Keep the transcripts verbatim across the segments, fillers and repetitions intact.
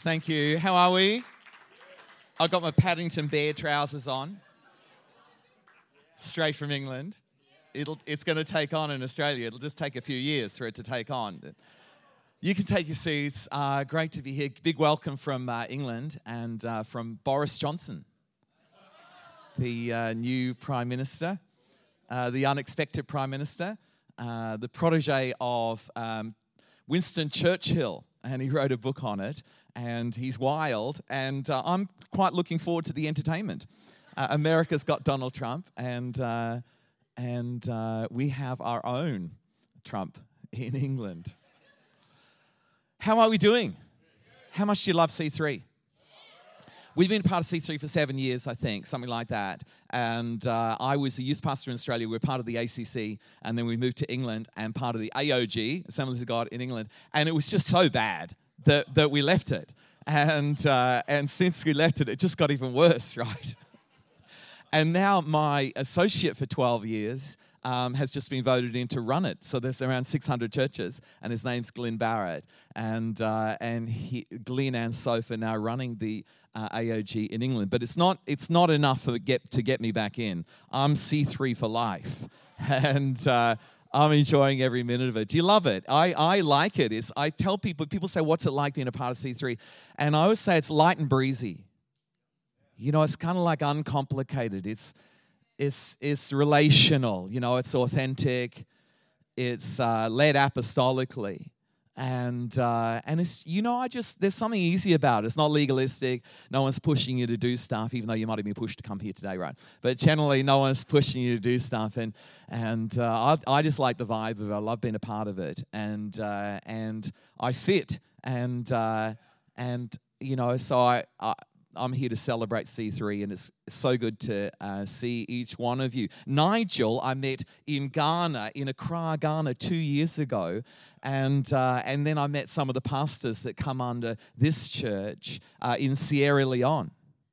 Thank you. How are we? I've got my Paddington Bear trousers on. Straight from England. It'll, it's going to take on in Australia. It'll just take a few years for it to take on. You can take your seats. Uh, great to be here. Big welcome from uh, England and uh, from Boris Johnson, the uh, new Prime Minister, uh, the unexpected Prime Minister, uh, the protege of um, Winston Churchill, and he wrote a book on it. And he's wild, and uh, I'm quite looking forward to the entertainment. Uh, America's got Donald Trump, and uh, and uh, we have our own Trump in England. How are we doing? How much do you love C three? We've been part of C three for seven years, I think, something like that. And uh, I was a youth pastor in Australia. We were part of the A C C, and then we moved to England and part of the A O G, Assemblies of God in England. And it was just so bad that, that we left it. And, uh, and since we left it, it just got even worse, right? And now my associate for twelve years um, has just been voted in to run it. So there's around six hundred churches, and his name's Glenn Barrett. And uh, and he, Glenn and Soph are now running the uh, A O G in England. But it's not it's not enough for get, to get me back in. I'm C three for life. And uh, I'm enjoying every minute of it. Do you love it? I, I like it. It's, I tell people, people say, what's it like being a part of C three? And I always say it's light and breezy. You know, it's kind of like uncomplicated. It's it's it's relational. You know, it's authentic. It's uh, led apostolically, and uh, and it's you know, I just there's something easy about it. It's not legalistic. No one's pushing you to do stuff, even though you might have been pushed to come here today, right? But generally, no one's pushing you to do stuff, and and uh, I I just like the vibe of it. I love being a part of it, and uh, and I fit, and uh, and you know, so I. I I'm here to celebrate C three, and it's so good to uh, see each one of you. Nigel, I met in Ghana, in Accra, Ghana, two years ago, and uh, and then I met some of the pastors that come under this church uh, in Sierra Leone,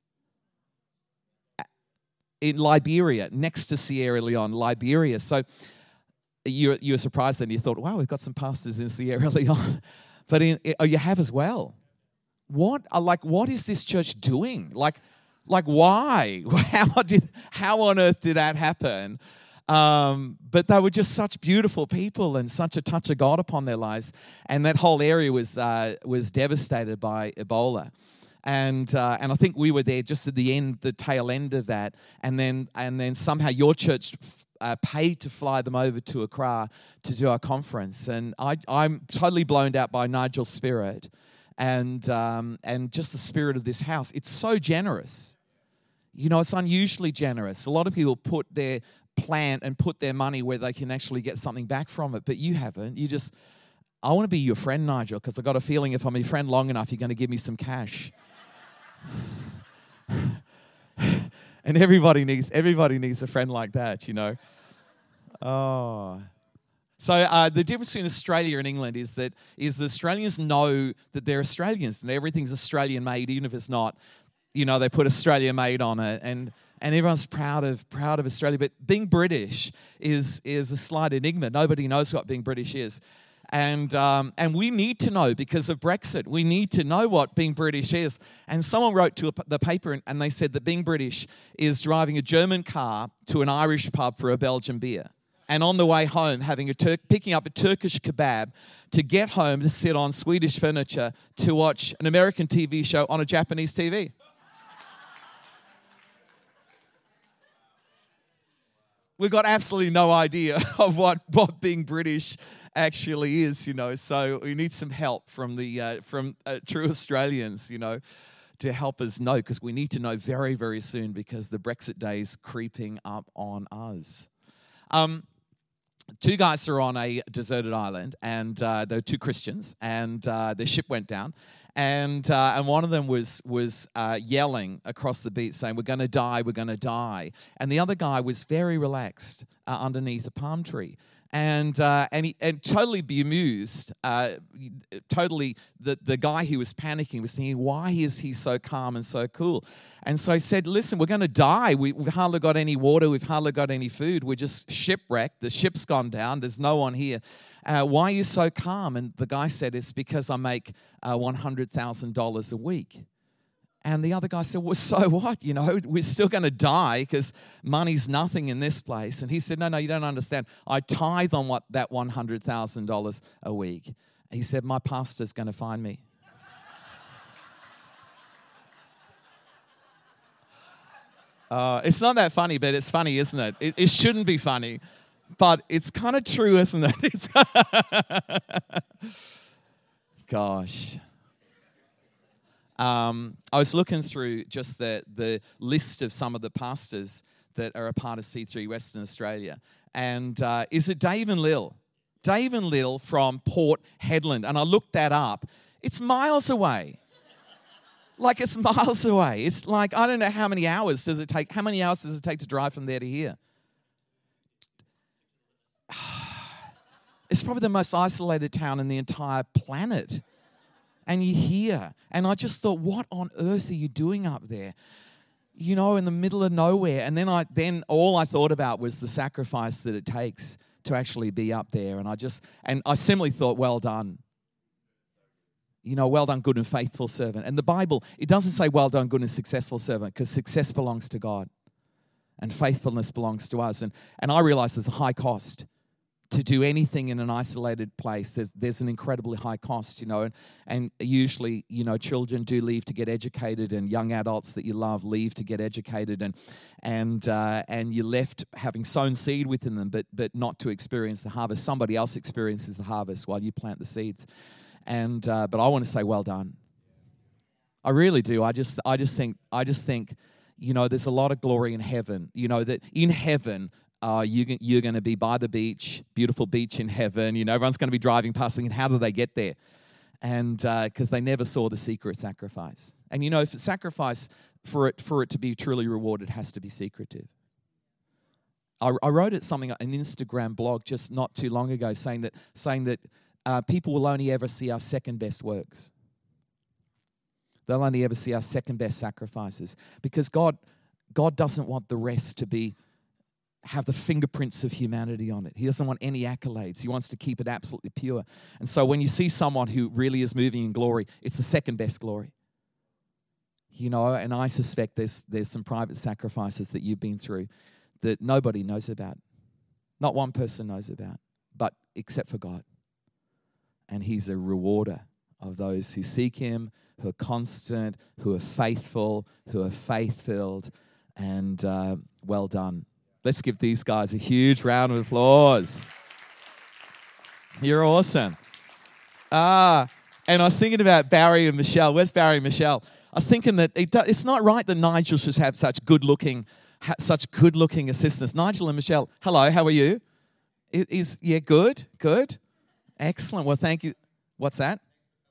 in Liberia, next to Sierra Leone, Liberia. So you you were surprised, and you thought, wow, we've got some pastors in Sierra Leone, but in, oh, you have as well. What like what is this church doing? Like, like why? How did how on earth did that happen? Um, but they were just such beautiful people and such a touch of God upon their lives. And that whole area was uh, was devastated by Ebola. And uh, and I think we were there just at the end, the tail end of that. And then and then somehow your church uh, paid to fly them over to Accra to do our conference. And I I'm totally blown out by Nigel's spirit. And um, and just the spirit of this house. It's so generous. You know, it's unusually generous. A lot of people put their plant and put their money where they can actually get something back from it, but you haven't. You just, I want to be your friend, Nigel, because I've got a feeling if I'm your friend long enough, you're going to give me some cash. And everybody needs everybody needs a friend like that, you know. Oh. So uh, the difference between Australia and England is that is the Australians know that they're Australians and everything's Australian made, even if it's not. You know, they put Australia made on it, and and everyone's proud of proud of Australia. But being British is is a slight enigma. Nobody knows what being British is, and um, and we need to know because of Brexit. We need to know what being British is. And someone wrote to a, the paper, and, and they said that being British is driving a German car to an Irish pub for a Belgian beer. And on the way home, having a Tur- picking up a Turkish kebab to get home to sit on Swedish furniture to watch an American T V show on a Japanese T V. We've got absolutely no idea of what, what being British actually is, you know. So we need some help from the uh, from uh, true Australians, you know, to help us know, because we need to know very, very soon because the Brexit day is creeping up on us. Um. Two guys are on a deserted island, and uh, they're two Christians, and uh, their ship went down, and uh, and one of them was was uh, yelling across the beach, saying, "We're going to die, we're going to die," and the other guy was very relaxed uh, underneath a palm tree, And uh, and he, and totally bemused, uh, totally the, the guy who was panicking was thinking, why is he so calm and so cool? And so he said, listen, we're going to die. We, we've hardly got any water. We've hardly got any food. We're just shipwrecked. The ship's gone down. There's no one here. Uh, why are you so calm? And the guy said, it's because I make uh, one hundred thousand dollars a week. And the other guy said, well, so what? You know, we're still going to die because money's nothing in this place. And he said, no, no, you don't understand. I tithe on what that one hundred thousand dollars a week. He said, my pastor's going to find me. Uh, it's not that funny, but it's funny, isn't it? It, it shouldn't be funny, but it's kind of true, isn't it? It's Gosh. Um, I was looking through just the, the list of some of the pastors that are a part of C three Western Australia. And uh, is it Dave and Lil? Dave and Lil from Port Hedland. And I looked that up. It's miles away. Like, it's miles away. It's like, I don't know how many hours does it take. How many hours does it take to drive from there to here? It's probably the most isolated town in the entire planet. And you're here. And I just thought, what on earth are you doing up there? You know, in the middle of nowhere. And then I then all I thought about was the sacrifice that it takes to actually be up there. And I just, and I simply thought, well done. You know, well done, good and faithful servant. And the Bible, it doesn't say well done, good and successful servant, because success belongs to God. And faithfulness belongs to us. And, and I realize there's a high cost to do anything in an isolated place. There's there's an incredibly high cost, you know, and, and usually, you know, children do leave to get educated, and young adults that you love leave to get educated, and and uh, and you're left having sown seed within them, but but not to experience the harvest. Somebody else experiences the harvest while you plant the seeds, and uh, but I want to say, well done. I really do. I just I just think I just think, you know, there's a lot of glory in heaven. You know that in heaven. Uh, you, you're going to be by the beach, beautiful beach in heaven. You know, everyone's going to be driving past thinking, how do they get there? And because uh, they never saw the secret sacrifice. And you know, for sacrifice, for it for it to be truly rewarded, has to be secretive. I, I wrote it something, an Instagram blog just not too long ago, saying that saying that uh, people will only ever see our second best works. They'll only ever see our second best sacrifices, because God God doesn't want the rest to be. Have the fingerprints of humanity on it. He doesn't want any accolades. He wants to keep it absolutely pure. And so when you see someone who really is moving in glory, it's the second best glory. You know, and I suspect there's there's some private sacrifices that you've been through that nobody knows about. Not one person knows about, but except for God. And He's a rewarder of those who seek Him, who are constant, who are faithful, who are faith-filled, and uh, well done. Let's give these guys a huge round of applause. You're awesome. Ah, and I was thinking about Barry and Michelle. Where's Barry and Michelle? I was thinking that it do, it's not right that Nigel should have such good-looking, ha, such good-looking assistants. Nigel and Michelle, hello. How are you? Is, is yeah, good, good, excellent. Well, thank you. What's that?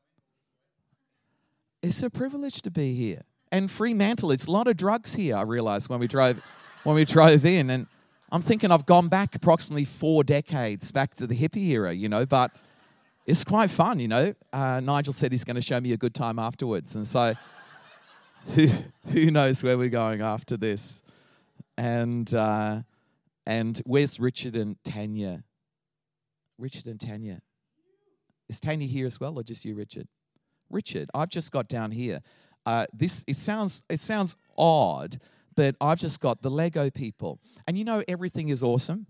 It's a privilege to be here. And Fremantle, it's a lot of drugs here. I realised when we drove. When we drove in, and I'm thinking I've gone back approximately four decades back to the hippie era, you know, but it's quite fun, you know. Uh, Nigel said he's going to show me a good time afterwards, and so who, who knows where we're going after this. And uh, and where's Richard and Tanya? Richard and Tanya. Is Tanya here as well, or just you, Richard? Richard, I've just got down here. Uh, this it sounds it sounds odd, but I've just got the Lego people. And you know, everything is awesome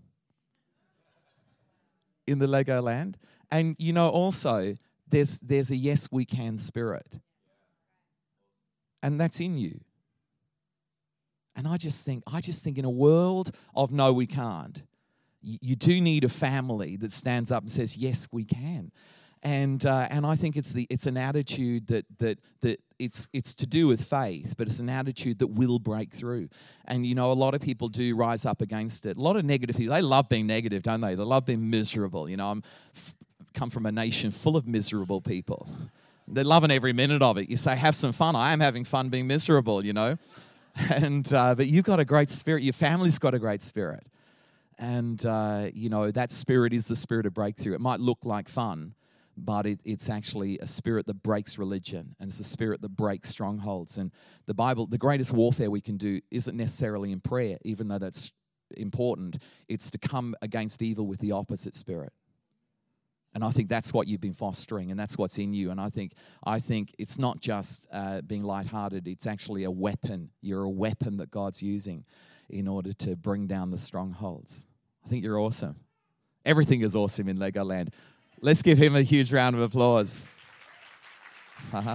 in the Lego land. And you know, also, there's there's a yes, we can spirit. And that's in you. And I just think, I just think in a world of no, we can't, you, you do need a family that stands up and says, yes, we can. And uh, and I think it's the it's an attitude that that that it's it's to do with faith, but it's an attitude that will break through. And you know, a lot of people do rise up against it. A lot of negative people, they love being negative, don't they? They love being miserable. You know, I'm f- come from a nation full of miserable people. They're loving every minute of it. You say, have some fun. I am having fun being miserable. You know, and uh, but you've got a great spirit. Your family's got a great spirit. And, uh, you know, that spirit is the spirit of breakthrough. It might look like fun, but it, it's actually a spirit that breaks religion, and it's a spirit that breaks strongholds. And the Bible, the greatest warfare we can do isn't necessarily in prayer, even though that's important. It's to come against evil with the opposite spirit. And I think that's what you've been fostering, and that's what's in you. And I think I think it's not just uh, being lighthearted. It's actually a weapon. You're a weapon that God's using in order to bring down the strongholds. I think you're awesome. Everything is awesome in Legoland. Let's give him a huge round of applause. Uh-huh.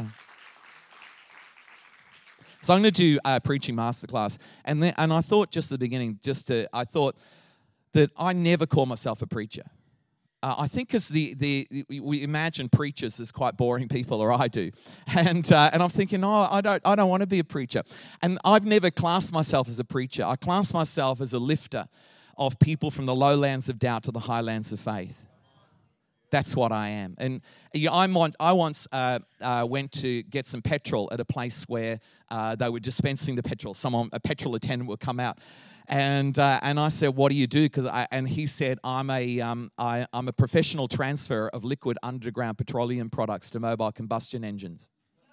So I'm going to do a preaching masterclass. And then, and I thought just at the beginning, just to, I thought that I never call myself a preacher. Uh, I think because the, the we imagine preachers as quite boring people, or I do, and uh, and I'm thinking, oh, I don't I don't want to be a preacher, and I've never classed myself as a preacher. I class myself as a lifter of people from the lowlands of doubt to the highlands of faith. That's what I am. And you know, I, want, I once uh, uh, went to get some petrol at a place where uh, they were dispensing the petrol. Someone, a petrol attendant, would come out. And uh, and I said, "What do you do?" Because I, and he said, "I'm a um, I, I'm a professional transfer of liquid underground petroleum products to mobile combustion engines."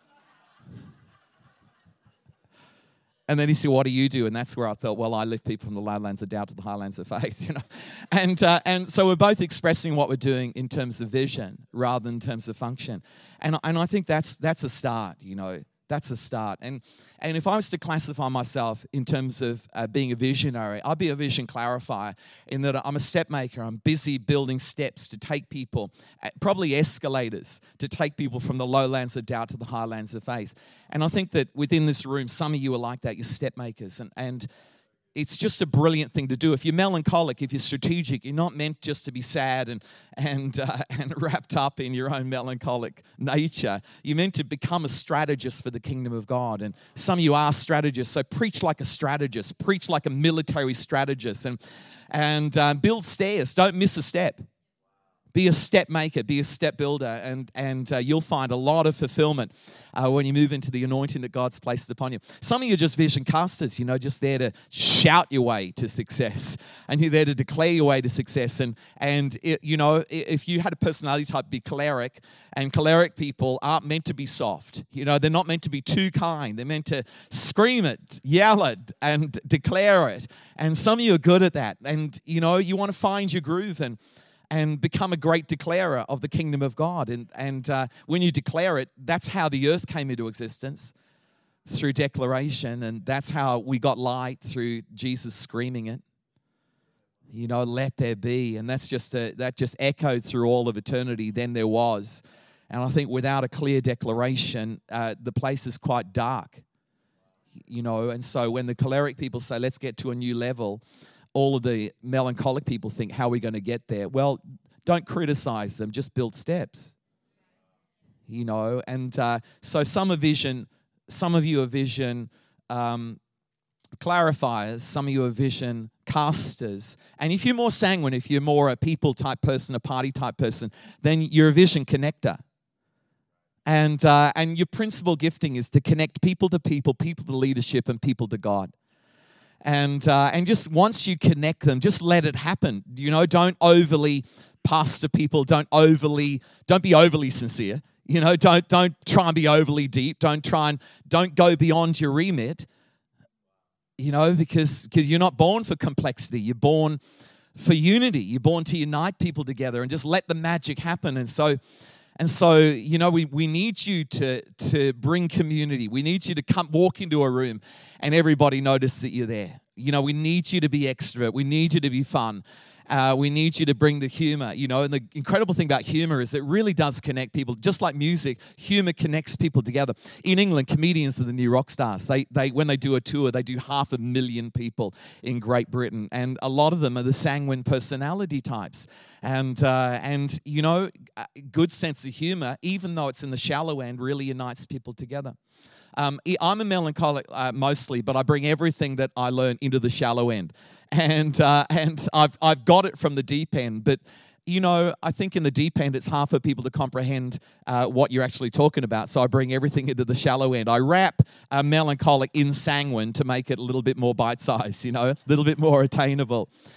And then he said, "What do you do?" And that's where I thought, well, I lift people from the lowlands of doubt to the highlands of faith, you know. And uh, and so we're both expressing what we're doing in terms of vision rather than in terms of function. And and I think that's that's a start, you know. That's a start. And and if I was to classify myself in terms of uh, being a visionary, I'd be a vision clarifier in that I'm a step maker. I'm busy building steps to take people, uh, probably escalators, to take people from the lowlands of doubt to the highlands of faith. And I think that within this room, some of you are like that. You're step makers. And, and it's just a brilliant thing to do. If you're melancholic, if you're strategic, you're not meant just to be sad and and uh, and wrapped up in your own melancholic nature. You're meant to become a strategist for the kingdom of God. And some of you are strategists, so preach like a strategist, preach like a military strategist, and and uh, build stairs. Don't miss a step. Be a step maker, be a step builder, and, and uh, you'll find a lot of fulfillment uh, when you move into the anointing that God's placed upon you. Some of you are just vision casters, you know, just there to shout your way to success, and you're there to declare your way to success. And, and it, you know, if you had a personality type, be choleric, and choleric people aren't meant to be soft. You know, they're not meant to be too kind. They're meant to scream it, yell it, and declare it. And some of you are good at that. And, you know, you want to find your groove and and become a great declarer of the kingdom of God. And, and uh, when you declare it, that's how the earth came into existence, through declaration. And that's how we got light, through Jesus screaming it. You know, let there be. And that's just a, that just echoed through all of eternity. Then there was. And I think without a clear declaration, uh, the place is quite dark. You know, and so when the choleric people say, let's get to a new level, all of the melancholic people think, how are we going to get there? Well, don't criticize them, just build steps. You know, and uh, so some are vision, some of you are vision um, clarifiers, some of you are vision casters. And if you're more sanguine, if you're more a people type person, a party type person, then you're a vision connector. And uh, and your principal gifting is to connect people to people, people to leadership, and people to God. And uh, and just once you connect them, just let it happen. You know, don't overly pastor people. Don't overly, don't be overly sincere. You know, don't don't try and be overly deep. Don't try and don't go beyond your remit. You know, because because you're not born for complexity. You're born for unity. You're born to unite people together and just let the magic happen. And so. And so, you know, we, we need you to, to bring community. We need you to come walk into a room and everybody notice that you're there. You know, we need you to be extrovert. We need you to be fun. Uh, we need you to bring the humor, you know. And the incredible thing about humor is it really does connect people. Just like music, humor connects people together. In England, comedians are the new rock stars. They, they, when they do a tour, they do half a million people in Great Britain. And a lot of them are the sanguine personality types. And, uh, and you know, good sense of humor, even though it's in the shallow end, really unites people together. Um, I'm a melancholic uh, mostly, but I bring everything that I learn into the shallow end. And uh, and I've I've got it from the deep end, but you know, I think in the deep end it's hard for people to comprehend uh, what you're actually talking about. So I bring everything into the shallow end. I wrap uh, melancholic in sanguine to make it a little bit more bite-sized, you know, a little bit more attainable.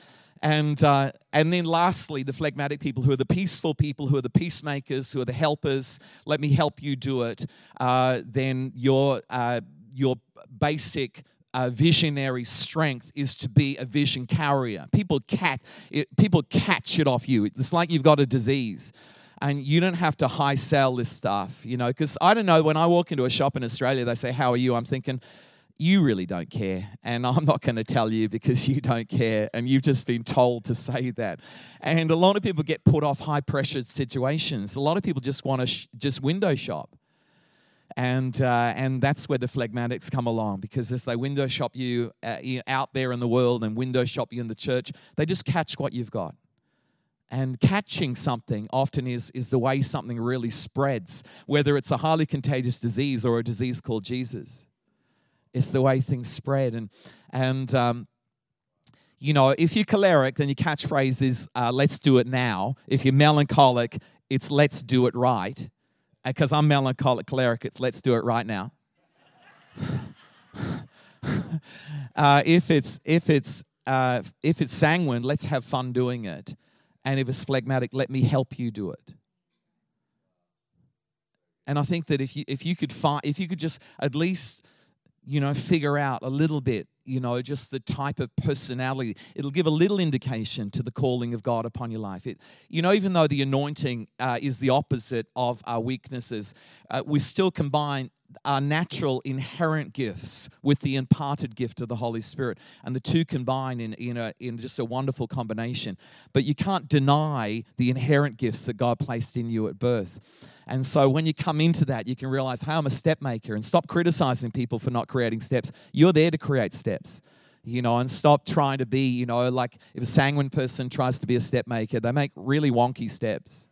And uh, and then lastly, the phlegmatic people, who are the peaceful people, who are the peacemakers, who are the helpers. Let me help you do it. Uh, then your uh, your basic uh, visionary strength is to be a vision carrier. People catch it, people catch it off you. It's like you've got a disease. And you don't have to high sell this stuff, you know, because I don't know, when I walk into a shop in Australia, they say, how are you? I'm thinking, you really don't care. And I'm not going to tell you because you don't care. And you've just been told to say that. And a lot of people get put off high pressure situations. A lot of people just want to sh- just window shop. And uh, and that's where the phlegmatics come along, because as they window shop you uh, out there in the world and window shop you in the church, they just catch what you've got. And catching something often is, is the way something really spreads, whether it's a highly contagious disease or a disease called Jesus. It's the way things spread. And, and um, you know, if you're choleric, then your catchphrase is, uh, let's do it now. If you're melancholic, it's let's do it right. Because I'm melancholic, choleric, it's let's do it right now. uh, if it's if it's uh, if it's sanguine, let's have fun doing it. And if it's phlegmatic, let me help you do it. And I think that if you if you could find if you could just at least, you know, figure out a little bit, you know, just the type of personality, it'll give a little indication to the calling of God upon your life. It, you know, even though the anointing uh, is the opposite of our weaknesses, uh, we still combine our natural inherent gifts with the imparted gift of the Holy Spirit, and the two combine in in, a, in just a wonderful combination. But you can't deny the inherent gifts that God placed in you at birth. And so when you come into that, you can realize, hey, I'm a step maker, and stop criticizing people for not creating steps. You're there to create steps, you know, and stop trying to be, you know, like if a sanguine person tries to be a step maker, they make really wonky steps.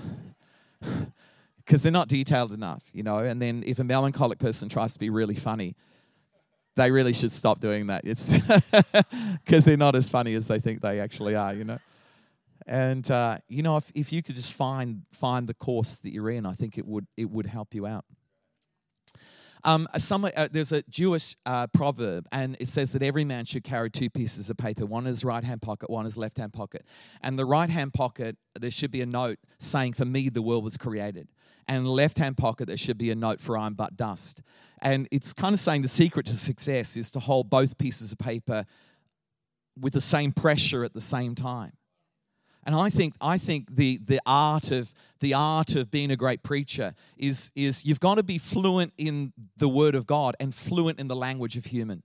Because they're not detailed enough, you know. And then if a melancholic person tries to be really funny, they really should stop doing that. It's because they're not as funny as they think they actually are, you know. And uh, you know, if, if you could just find find the course that you're in, I think it would it would help you out. Um, some, uh, there's a Jewish uh, proverb, and it says that every man should carry two pieces of paper. One in his right-hand pocket, one in his left-hand pocket. And the right-hand pocket, there should be a note saying, for me, the world was created. And in the left-hand pocket, there should be a note, for I am but dust. And it's kind of saying the secret to success is to hold both pieces of paper with the same pressure at the same time. And I think I think the the art of the art of being a great preacher is is you've got to be fluent in the Word of God and fluent in the language of human.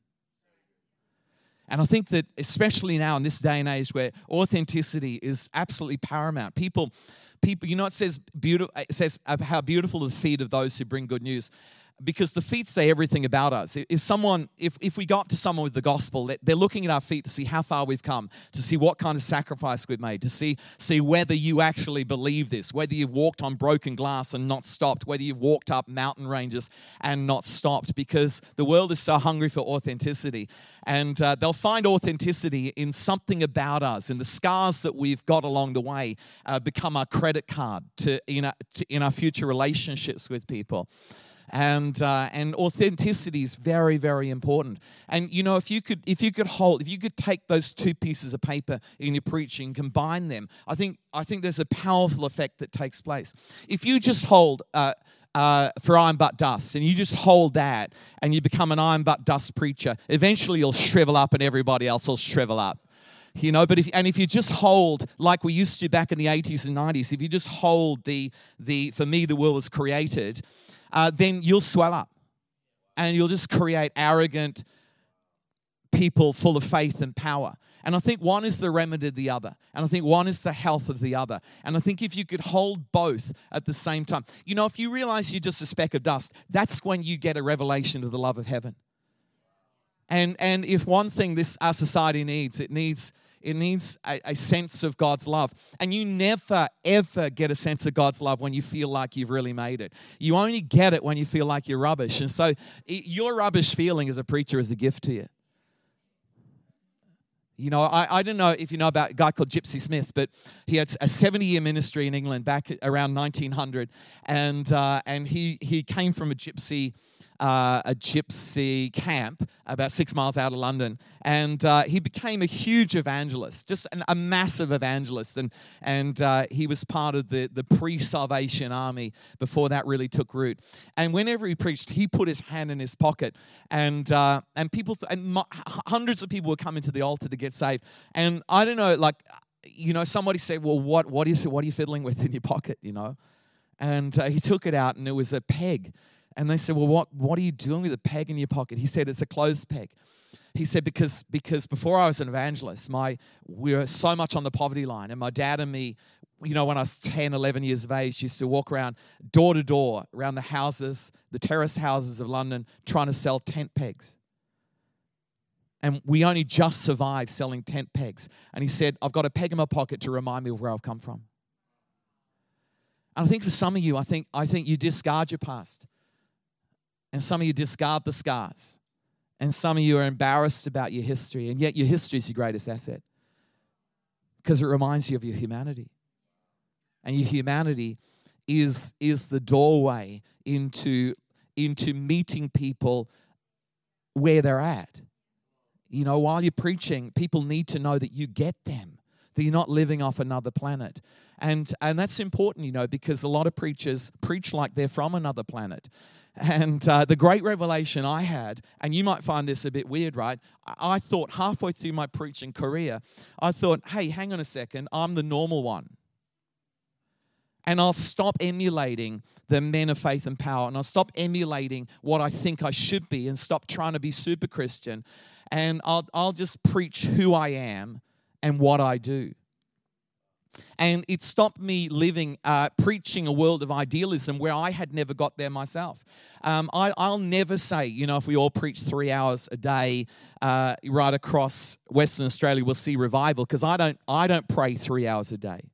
And I think that especially now in this day and age where authenticity is absolutely paramount, people people you know it says beautiful it says how beautiful are the feet of those who bring good news. Because the feet say everything about us. If someone, if, if we go up to someone with the gospel, they're looking at our feet to see how far we've come, to see what kind of sacrifice we've made, to see, see whether you actually believe this, whether you've walked on broken glass and not stopped, whether you've walked up mountain ranges and not stopped, because the world is so hungry for authenticity. And uh, they'll find authenticity in something about us, and the scars that we've got along the way uh, become our credit card to in, our, to, in our future relationships with people. And uh, and authenticity is very, very important. And you know, if you could if you could hold, if you could take those two pieces of paper in your preaching, combine them, I think I think there's a powerful effect that takes place. If you just hold uh, uh, for I am but dust, and you just hold that, and you become an I am but dust preacher, eventually you'll shrivel up, and everybody else will shrivel up. You know, but if and if you just hold like we used to back in the eighties and nineties, if you just hold the the for me the world was created. Uh, then you'll swell up and you'll just create arrogant people full of faith and power. And I think one is the remedy of the other. And I think one is the health of the other. And I think if you could hold both at the same time, you know, if you realize you're just a speck of dust, that's when you get a revelation of the love of heaven. And and if one thing this our society needs, it needs It needs a, a sense of God's love. And you never, ever get a sense of God's love when you feel like you've really made it. You only get it when you feel like you're rubbish. And so it, your rubbish feeling as a preacher is a gift to you. You know, I, I don't know if you know about a guy called Gypsy Smith, but he had a seventy-year ministry in England back around nineteen hundred. And uh, and he, he came from a gypsy uh, a gypsy camp about six miles out of London. And uh, he became a huge evangelist, just an, a massive evangelist. And, and uh, he was part of the, the pre-Salvation Army before that really took root. And whenever he preached, he put his hand in his pocket. And uh, and people, and mo- hundreds of people would come into the altar to get saved. And I don't know, like, you know, somebody said, well, what, what, is, what are you fiddling with in your pocket, you know? And uh, he took it out, and it was a peg. And they said, well, what, what are you doing with a peg in your pocket? He said, it's a clothes peg. He said, because, because before I was an evangelist, my we were so much on the poverty line. And my dad and me, you know, when I was ten, eleven years of age, used to walk around door to door around the houses, the terrace houses of London, trying to sell tent pegs. And we only just survived selling tent pegs. And he said, I've got a peg in my pocket to remind me of where I've come from. And I think for some of you, I think, I think you discard your past. And some of you discard the scars. And some of you are embarrassed about your history. And yet your history is your greatest asset. Because it reminds you of your humanity. And your humanity is, is the doorway into, into meeting people where they're at. You know, while you're preaching, people need to know that you get them, that you're not living off another planet. And, and that's important, you know, because a lot of preachers preach like they're from another planet. And uh, the great revelation I had, and you might find this a bit weird, right? I, I thought halfway through my preaching career, I thought, hey, hang on a second, I'm the normal one. And I'll stop emulating the men of faith and power, and I'll stop emulating what I think I should be and stop trying to be super Christian. And I'll, I'll just preach who I am and what I do. And it stopped me living, uh, preaching a world of idealism where I had never got there myself. Um, I, I'll never say, you know, if we all preach three hours a day uh, right across Western Australia, we'll see revival, because I don't, I don't pray three hours a day.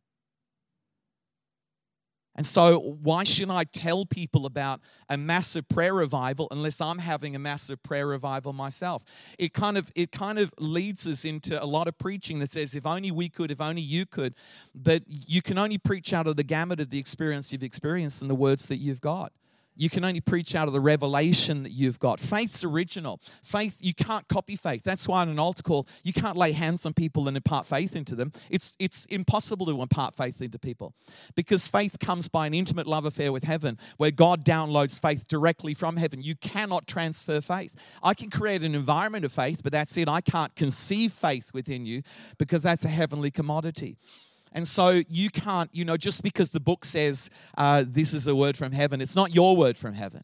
And so why should I tell people about a massive prayer revival unless I'm having a massive prayer revival myself? It kind of it kind of leads us into a lot of preaching that says, if only we could, if only you could. But you can only preach out of the gamut of the experience you've experienced and the words that you've got. You can only preach out of the revelation that you've got. Faith's original. Faith, you can't copy faith. That's why in an altar call, you can't lay hands on people and impart faith into them. It's, it's impossible to impart faith into people, because faith comes by an intimate love affair with heaven, where God downloads faith directly from heaven. You cannot transfer faith. I can create an environment of faith, but that's it. I can't conceive faith within you, because that's a heavenly commodity. And so you can't, you know, just because the book says uh, this is a word from heaven, it's not your word from heaven.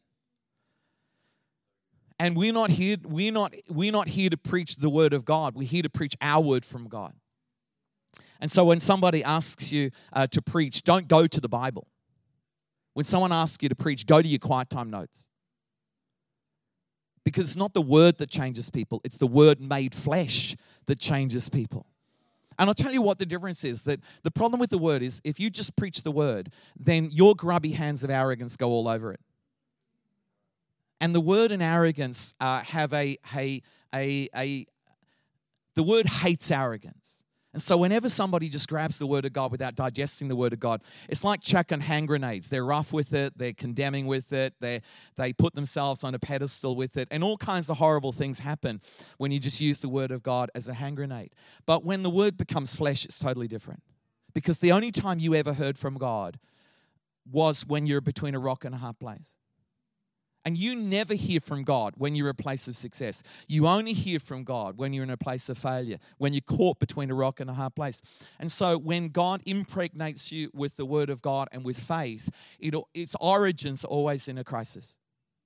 And we're not here, we're not, we're not here to preach the word of God. We're here to preach our word from God. And so when somebody asks you uh, to preach, don't go to the Bible. When someone asks you to preach, go to your quiet time notes. Because it's not the word that changes people, it's the word made flesh that changes people. And I'll tell you what the difference is, that the problem with the word is, if you just preach the word, then your grubby hands of arrogance go all over it. And the word and arrogance uh, have a, a, a, a, the word hates arrogance. And so whenever somebody just grabs the word of God without digesting the word of God, it's like chucking hand grenades. They're rough with it, they're condemning with it, they they put themselves on a pedestal with it, and all kinds of horrible things happen when you just use the word of God as a hand grenade. But when the word becomes flesh, it's totally different. Because the only time you ever heard from God was when you're between a rock and a hard place. And you never hear from God when you're in a place of success. You only hear from God when you're in a place of failure, when you're caught between a rock and a hard place. And so when God impregnates you with the word of God and with faith, it, its origins are always in a crisis.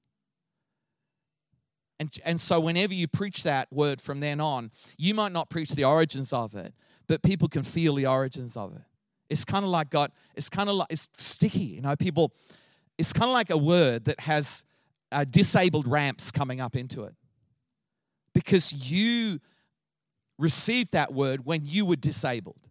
And, and so whenever you preach that word from then on, you might not preach the origins of it, but people can feel the origins of it. It's kind of like God, it's kind of like, it's sticky, you know, people, it's kind of like a word that has Uh, disabled ramps coming up into it, because you received that word when you were disabled,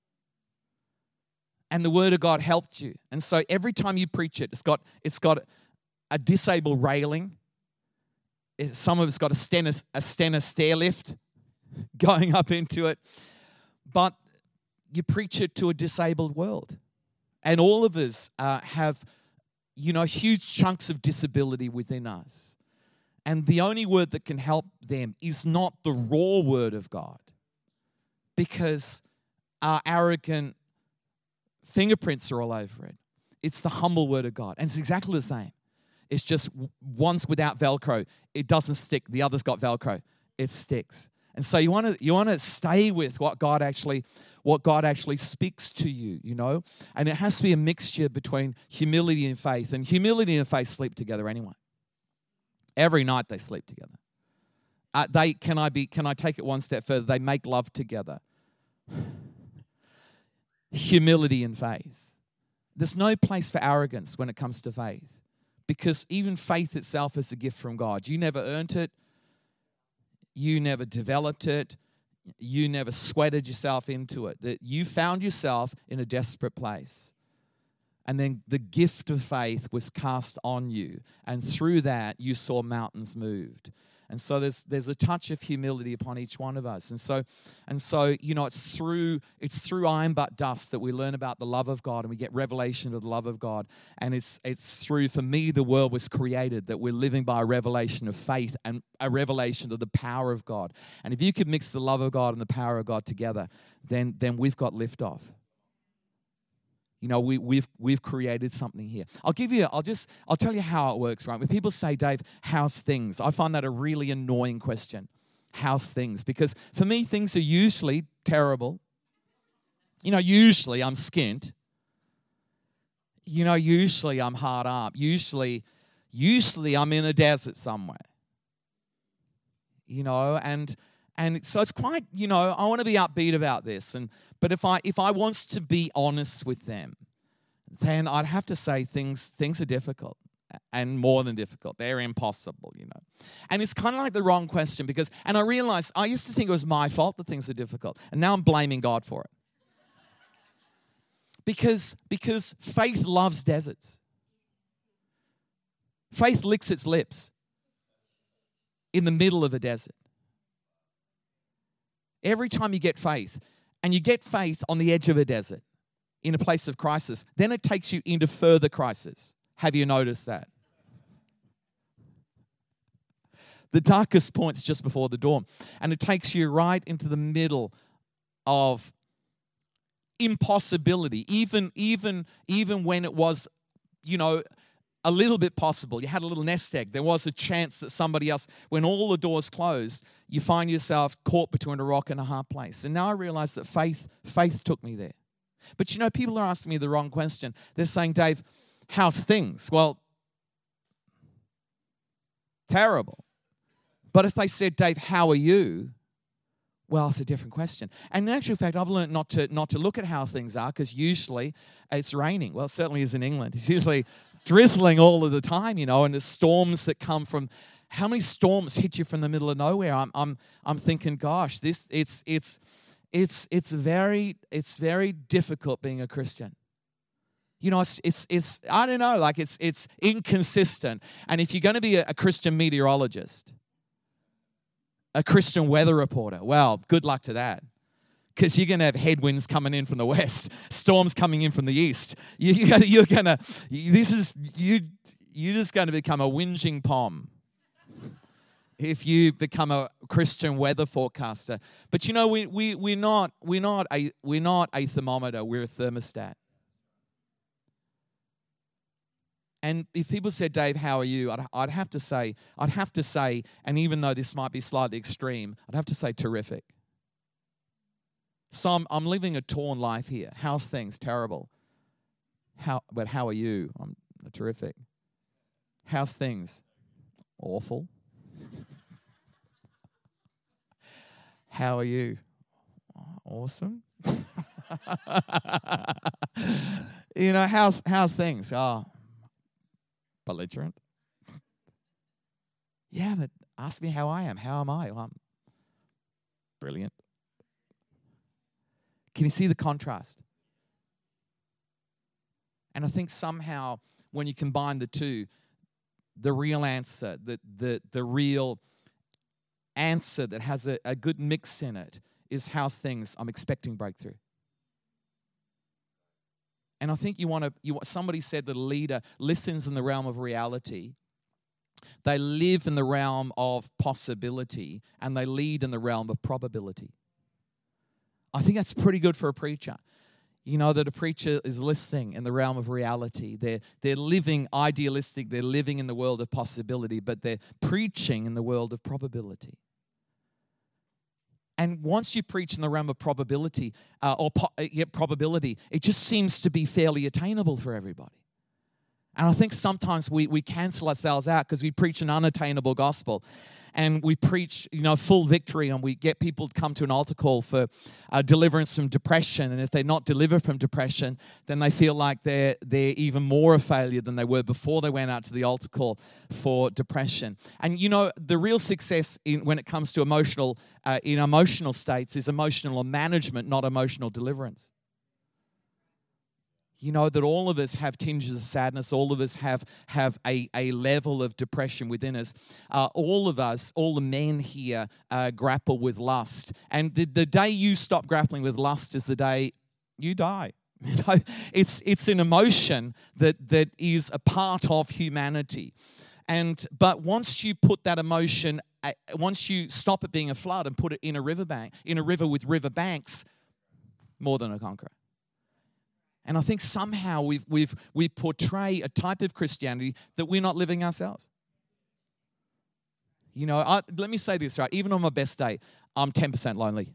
and the word of God helped you. And so every time you preach it, it's got it's got a disabled railing. Some of it's got a Stena, a Stena stair lift going up into it, but you preach it to a disabled world, and all of us uh, have, you know, huge chunks of disability within us. And the only word that can help them is not the raw word of God, because our arrogant fingerprints are all over it. It's the humble word of God. And it's exactly the same. It's just one's without Velcro. It doesn't stick. The other's got Velcro. It sticks. And so you want to you want to stay with what God actually what God actually speaks to you, you know? And it has to be a mixture between humility and faith. And humility and faith sleep together anyway. Every night they sleep together. Uh, they can I be can I take it one step further? They make love together. Humility and faith. There's no place for arrogance when it comes to faith, because even faith itself is a gift from God. You never earned it. You never developed it. You never sweated yourself into it. That you found yourself in a desperate place. And then the gift of faith was cast on you. And through that, you saw mountains moved. And so there's there's a touch of humility upon each one of us. And so, and so you know, it's through it's through iron but dust that we learn about the love of God and we get revelation of the love of God. And it's it's through, for me, the world was created, that we're living by a revelation of faith and a revelation of the power of God. And if you could mix the love of God and the power of God together, then then we've got liftoff. You know, we, we've we've created something here. I'll give you, I'll just, I'll tell you how it works, right? When people say, Dave, how's things? I find that a really annoying question. How's things? Because for me, things are usually terrible. You know, usually I'm skint. You know, usually I'm hard up. Usually, usually I'm in a desert somewhere. You know, and and so it's quite, you know, I want to be upbeat about this. And but if I if I wants to be honest with them, then I'd have to say things things are difficult, and more than difficult. They're impossible, you know. And it's kind of like the wrong question, because, and I realized I used to think it was my fault that things are difficult, and now I'm blaming God for it. Because because faith loves deserts. Faith licks its lips in the middle of a desert. Every time you get faith, and you get faith on the edge of a desert, in a place of crisis, then it takes you into further crisis. Have you noticed that? The darkest point's just before the dawn, and it takes you right into the middle of impossibility, even, even, even when it was, you know, a little bit possible. You had a little nest egg. There was a chance that somebody else, when all the doors closed, you find yourself caught between a rock and a hard place. And now I realize that faith, faith took me there. But you know, people are asking me the wrong question. They're saying, Dave, how's things? Well, terrible. But if they said, Dave, how are you? Well, it's a different question. And in actual fact, I've learned not to not to look at how things are, because usually it's raining. Well, it certainly is in England. It's usually drizzling all of the time, you know, and the storms that come from, how many storms hit you from the middle of nowhere? I'm I'm I'm thinking, gosh, this it's it's it's it's very it's very difficult being a Christian. You know, it's it's it's I don't know, like it's it's inconsistent. And if you're going to be a, a Christian meteorologist, a Christian weather reporter, well, good luck to that. Because you're going to have headwinds coming in from the west, storms coming in from the east. You, you, you're going to, this is, you, you're just going to become a whinging pom if you become a Christian weather forecaster. But you know, we, we, we're, not, we're, not a, we're not a thermometer, we're a thermostat. And if people said, Dave, how are you? I'd, I'd have to say, I'd have to say, and even though this might be slightly extreme, I'd have to say terrific. So I'm, I'm living a torn life here. How's things? Terrible. How? But how are you? I'm terrific. How's things? Awful. How are you? Awesome. You know, how's how's things? Oh, belligerent. Yeah, but ask me how I am. How am I? Well, I'm brilliant. Can you see the contrast? And I think somehow when you combine the two, the real answer, the the the real answer that has a, a good mix in it is, how's things? I'm expecting breakthrough. And I think you want to, you somebody said that a leader listens in the realm of reality They live in the realm of possibility, and they lead in the realm of probability. I think that's pretty good for a preacher. You know, that a preacher is listening in the realm of reality. They're, they're living idealistic. They're living in the world of possibility, but they're preaching in the world of probability. And once you preach in the realm of probability, uh, or po- yeah, probability, it just seems to be fairly attainable for everybody. And I think sometimes we, we cancel ourselves out because we preach an unattainable gospel. And we preach, you know, full victory, and we get people to come to an altar call for uh, deliverance from depression. And if they're not delivered from depression, then they feel like they're they're even more a failure than they were before they went out to the altar call for depression. And you know, the real success in, when it comes to emotional uh, in emotional states is emotional management, not emotional deliverance. You know that all of us have tinges of sadness. All of us have, have a, a level of depression within us. Uh, all of us, all the men here, uh, grapple with lust. And the, the day you stop grappling with lust is the day you die. You know, it's, it's an emotion that, that is a part of humanity. And but once you put that emotion, uh, once you stop it being a flood and put it in a riverbank, in a river with river banks, more than a conqueror. And I think somehow we've, we've, we portray a type of Christianity that we're not living ourselves. You know, I, let me say this, right? Even on my best day, I'm ten percent lonely.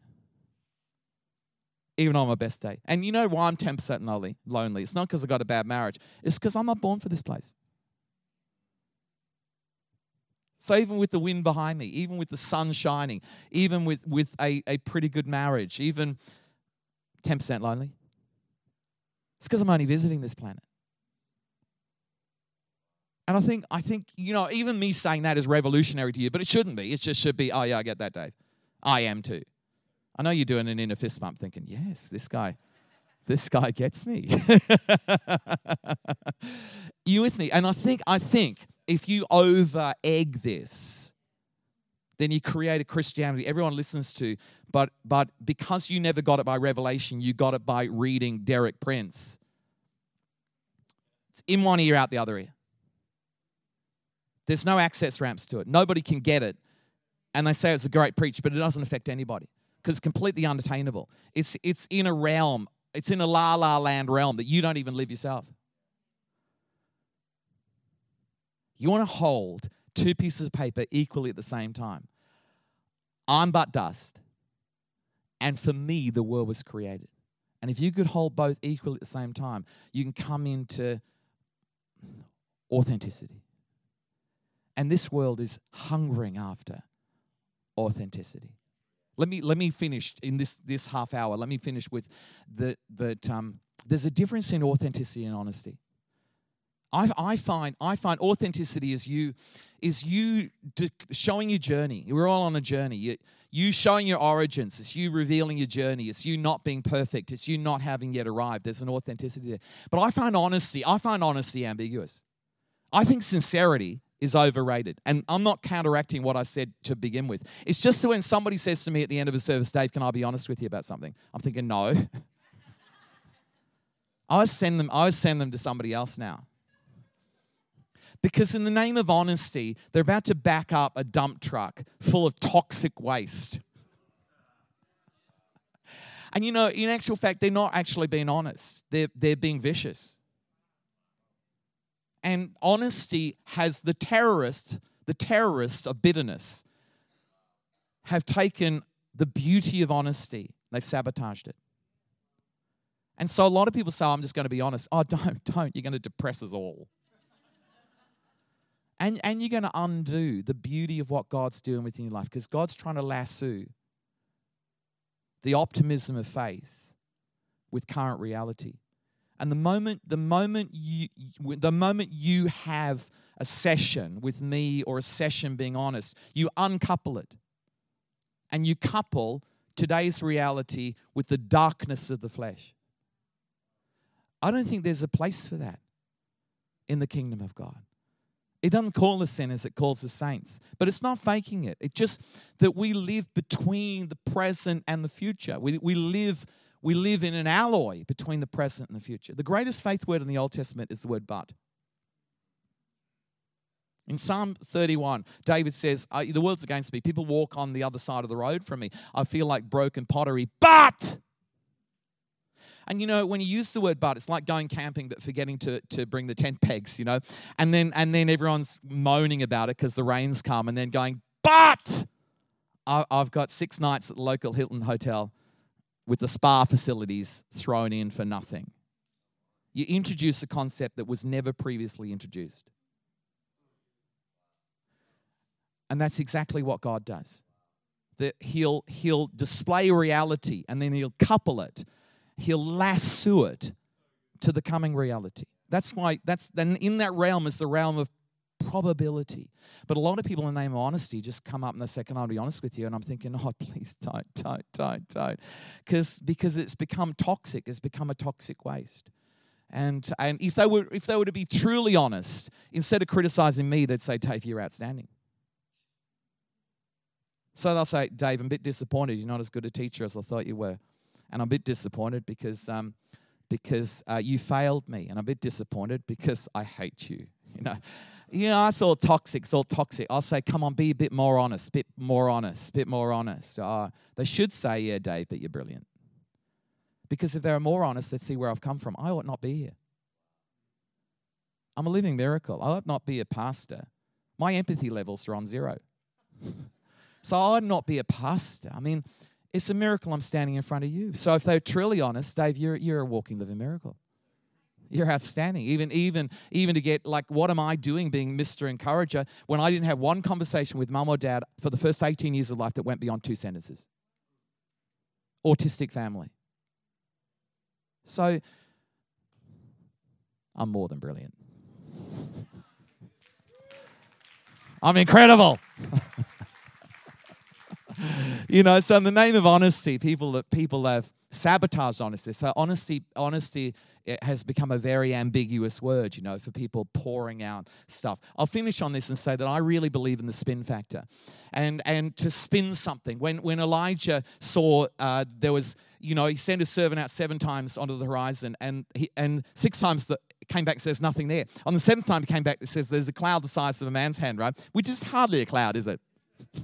Even on my best day. And you know why I'm ten percent lonely? Lonely. It's not because I got a bad marriage. It's because I'm not born for this place. So even with the wind behind me, even with the sun shining, even with, with a, a pretty good marriage, even ten percent lonely. It's because I'm only visiting this planet. And I think, I think, you know, even me saying that is revolutionary to you, but it shouldn't be. It just should be, oh yeah, I get that, Dave. I am too. I know you're doing an inner fist bump thinking, yes, this guy, this guy gets me. You with me? And I think, I think if you over egg this, then you create a Christianity everyone listens to, but but because you never got it by revelation, you got it by reading Derek Prince. It's in one ear, out the other ear. There's no access ramps to it. Nobody can get it. And they say it's a great preach, but it doesn't affect anybody because it's completely unattainable. It's, it's in a realm, it's in a la-la land realm that you don't even live yourself. You want to hold two pieces of paper equally at the same time. I'm but dust. And for me, the world was created. And if you could hold both equally at the same time, you can come into authenticity. And this world is hungering after authenticity. Let me let me finish in this, this half hour. Let me finish with the, that um, there's a difference in authenticity and honesty. I, I find I find authenticity is you is you de- showing your journey. We're all on a journey. You, you showing your origins. It's you revealing your journey. It's you not being perfect. It's you not having yet arrived. There's an authenticity there. But I find honesty. I find honesty ambiguous. I think sincerity is overrated. And I'm not counteracting what I said to begin with. It's just that when somebody says to me at the end of a service, Dave, can I be honest with you about something? I'm thinking, no. I always send them. I always send them to somebody else now. Because in the name of honesty, they're about to back up a dump truck full of toxic waste. And you know, in actual fact, they're not actually being honest. They're, they're being vicious. And honesty has the terrorist, the terrorists of bitterness have taken the beauty of honesty. They've sabotaged it. And so a lot of people say, oh, I'm just going to be honest. Oh, don't, don't. You're going to depress us all. And, and you're going to undo the beauty of what God's doing within your life because God's trying to lasso the optimism of faith with current reality. And the moment, the moment you, the moment you have a session with me or a session being honest, you uncouple it. And you couple today's reality with the darkness of the flesh. I don't think there's a place for that in the kingdom of God. It doesn't call us sinners, it calls us saints. But it's not faking it. It's just that we live between the present and the future. We, we, live, we live in an alloy between the present and the future. The greatest faith word in the Old Testament is the word but. In Psalm thirty-one, David says, uh, the world's against me. People walk on the other side of the road from me. I feel like broken pottery, but... And, you know, when you use the word but, it's like going camping but forgetting to, to bring the tent pegs, you know. And then and then everyone's moaning about it because the rain's come and then going, but I, I've got six nights at the local Hilton Hotel with the spa facilities thrown in for nothing. You introduce a concept that was never previously introduced. And that's exactly what God does. That he'll, he'll display reality and then he'll couple it. He'll lasso it to the coming reality. That's why, that's then in that realm is the realm of probability. But a lot of people in the name of honesty just come up and they say, can I be honest with you? And I'm thinking, oh, please don't, don't, don't, don't. Because because it's become toxic. It's become a toxic waste. And and if they were if they were to be truly honest, instead of criticizing me, they'd say, Dave, you're outstanding. So they'll say, Dave, I'm a bit disappointed. You're not as good a teacher as I thought you were. And I'm a bit disappointed because um, because uh, you failed me. And I'm a bit disappointed because I hate you. You know, you know, it's all toxic. It's all toxic. I'll say, come on, be a bit more honest, bit more honest, bit more honest. Uh, they should say, yeah, Dave, but you're brilliant. Because if they're more honest, let's see where I've come from. I ought not be here. I'm a living miracle. I ought not be a pastor. My empathy levels are on zero. So I ought not be a pastor. I mean... It's a miracle I'm standing in front of you. So if they're truly honest, Dave, you're you're a walking living miracle. You're outstanding. Even even even to get like, what am I doing being Mister Encourager when I didn't have one conversation with mum or dad for the first eighteen years of life that went beyond two sentences? Autistic family. So I'm more than brilliant. I'm incredible. You know, so in the name of honesty, people that people have sabotaged honesty. So honesty, honesty it has become a very ambiguous word, you know, for people pouring out stuff. I'll finish on this and say that I really believe in the spin factor, and and to spin something. When when Elijah saw uh, there was, you know, he sent a servant out seven times onto the horizon, and he and six times the came back, says nothing there. On the seventh time he came back, it says there's a cloud the size of a man's hand, right? Which is hardly a cloud, is it?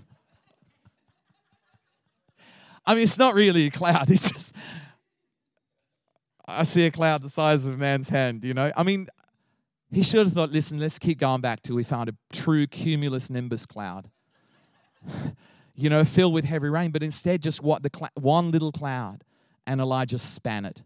I mean, it's not really a cloud. It's just, I see a cloud the size of a man's hand, you know. I mean, he should have thought, listen, let's keep going back till we found a true cumulus nimbus cloud, you know, filled with heavy rain. But instead, just what the cl- one little cloud, and Elijah span it.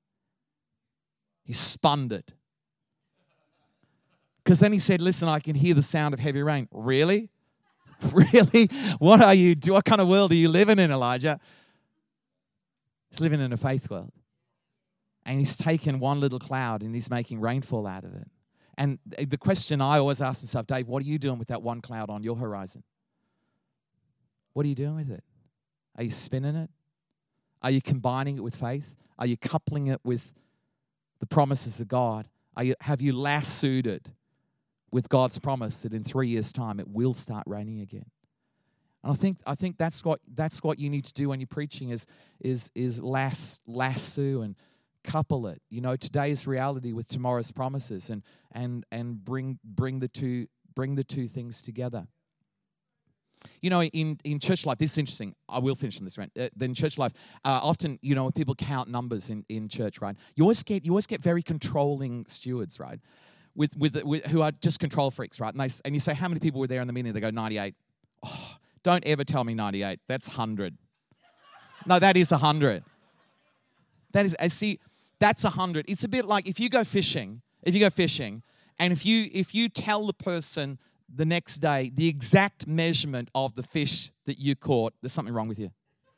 He spun it. Because then he said, listen, I can hear the sound of heavy rain. Really? Really? What are you, what kind of world are you living in, Elijah? He's living in a faith world. And he's taken one little cloud and he's making rainfall out of it. And the question I always ask myself, Dave, what are you doing with that one cloud on your horizon? What are you doing with it? Are you spinning it? Are you combining it with faith? Are you coupling it with the promises of God? Are you, have you lassoed it with God's promise that in three years' time it will start raining again? And I think I think that's what that's what you need to do when you're preaching is is is lass, lasso and couple it. You know, today's reality with tomorrow's promises, and and and bring bring the two bring the two things together. You know, in, in church life, this is interesting. I will finish on this, right? Uh, then church life, uh, often, you know, when people count numbers in, in church, right? You always get you always get very controlling stewards, right? With, with with who are just control freaks, right? And they and you say, how many people were there in the meeting? They go, ninety-eight. Oh, don't ever tell me ninety-eight. That's one hundred. No, that is one hundred. That is, I see, that's one hundred. It's a bit like if you go fishing, if you go fishing, and if you if you tell the person the next day the exact measurement of the fish that you caught, there's something wrong with you.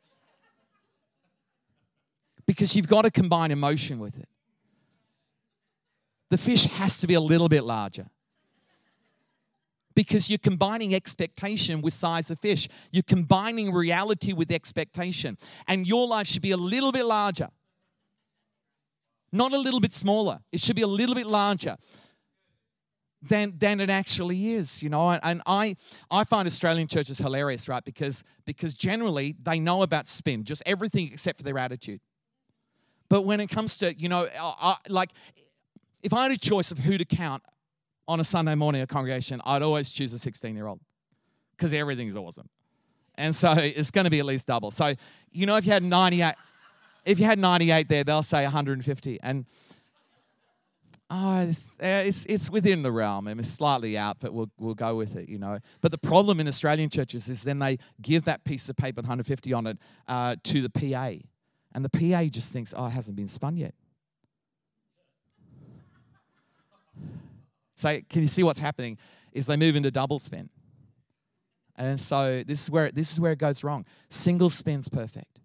Because you've got to combine emotion with it. The fish has to be a little bit larger. Because you're combining expectation with size of fish. You're combining reality with expectation. And your life should be a little bit larger. Not a little bit smaller. It should be a little bit larger than, than it actually is, you know. And, and I I find Australian churches hilarious, right? Because, because generally they know about spin, just everything except for their attitude. But when it comes to, you know, I, I, like, if I had a choice of who to count, on a Sunday morning, a congregation, I'd always choose a sixteen-year-old because everything's awesome. And so it's going to be at least double. So, you know, if you had ninety-eight, if you had ninety-eight there, they'll say one hundred fifty. And oh, it's, it's, it's within the realm. I mean, it's slightly out, but we'll, we'll go with it, you know. But the problem in Australian churches is then they give that piece of paper with one hundred fifty on it uh, to the P A. And the P A just thinks, oh, it hasn't been spun yet. So can you see what's happening is they move into double spin. And so this is where this is where it goes wrong. Single spin's perfect.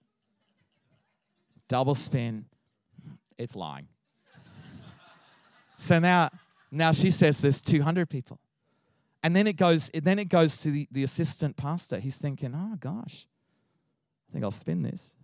Double spin, it's lying. So now, now she says there's two hundred people. And then it goes, then it goes to the, the assistant pastor. He's thinking, oh gosh, I think I'll spin this.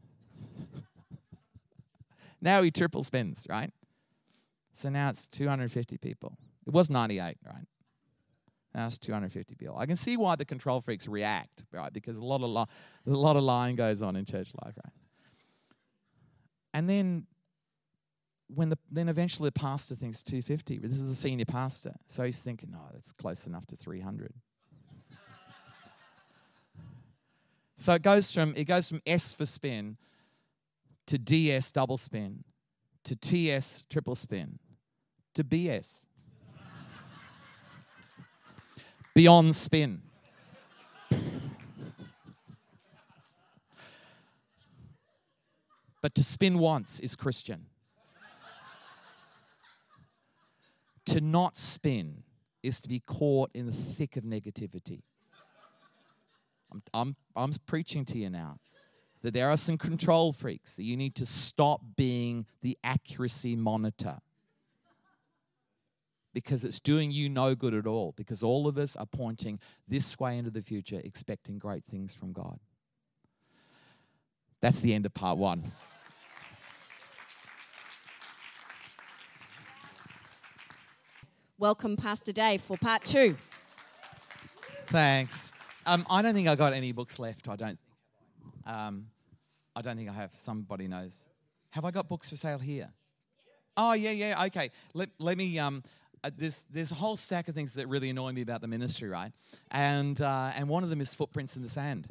Now he triple spins, right? So now it's two hundred fifty people. It was ninety-eight, right? Now it's two hundred fifty people. I can see why the control freaks react, right? Because a lot of li- a lot of lying goes on in church life, right? And then when the then eventually the pastor thinks two hundred fifty. This is the senior pastor, so he's thinking, "No, oh, that's close enough to three hundred." So it goes from it goes from S for spin to D S double spin to T S triple spin to B S. Beyond spin. But to spin once is Christian. To not spin is to be caught in the thick of negativity. I'm, I'm, I'm preaching to you now that there are some control freaks that you need to stop being the accuracy monitor. Because it's doing you no good at all. Because all of us are pointing this way into the future, expecting great things from God. That's the end of part one. Welcome, Pastor Dave, for part two. Thanks. Um, I don't think I got any books left. I don't. Um, I don't think I have. Somebody knows. Have I got books for sale here? Oh yeah, yeah. Okay. Let let me. Um, Uh, there's there's a whole stack of things that really annoy me about the ministry, right? And uh, and one of them is Footprints in the Sand.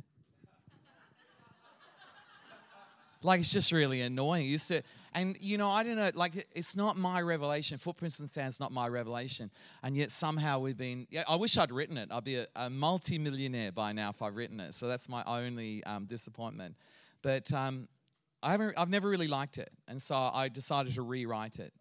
Like, it's just really annoying. It used to, and you know, I don't know. Like, it's not my revelation. Footprints in the Sand's not my revelation, and yet somehow we've been. Yeah, I wish I'd written it. I'd be a, a multi-millionaire by now if I've written it. So that's my only um, disappointment. But um, I haven't. I've never really liked it, and so I decided to rewrite it.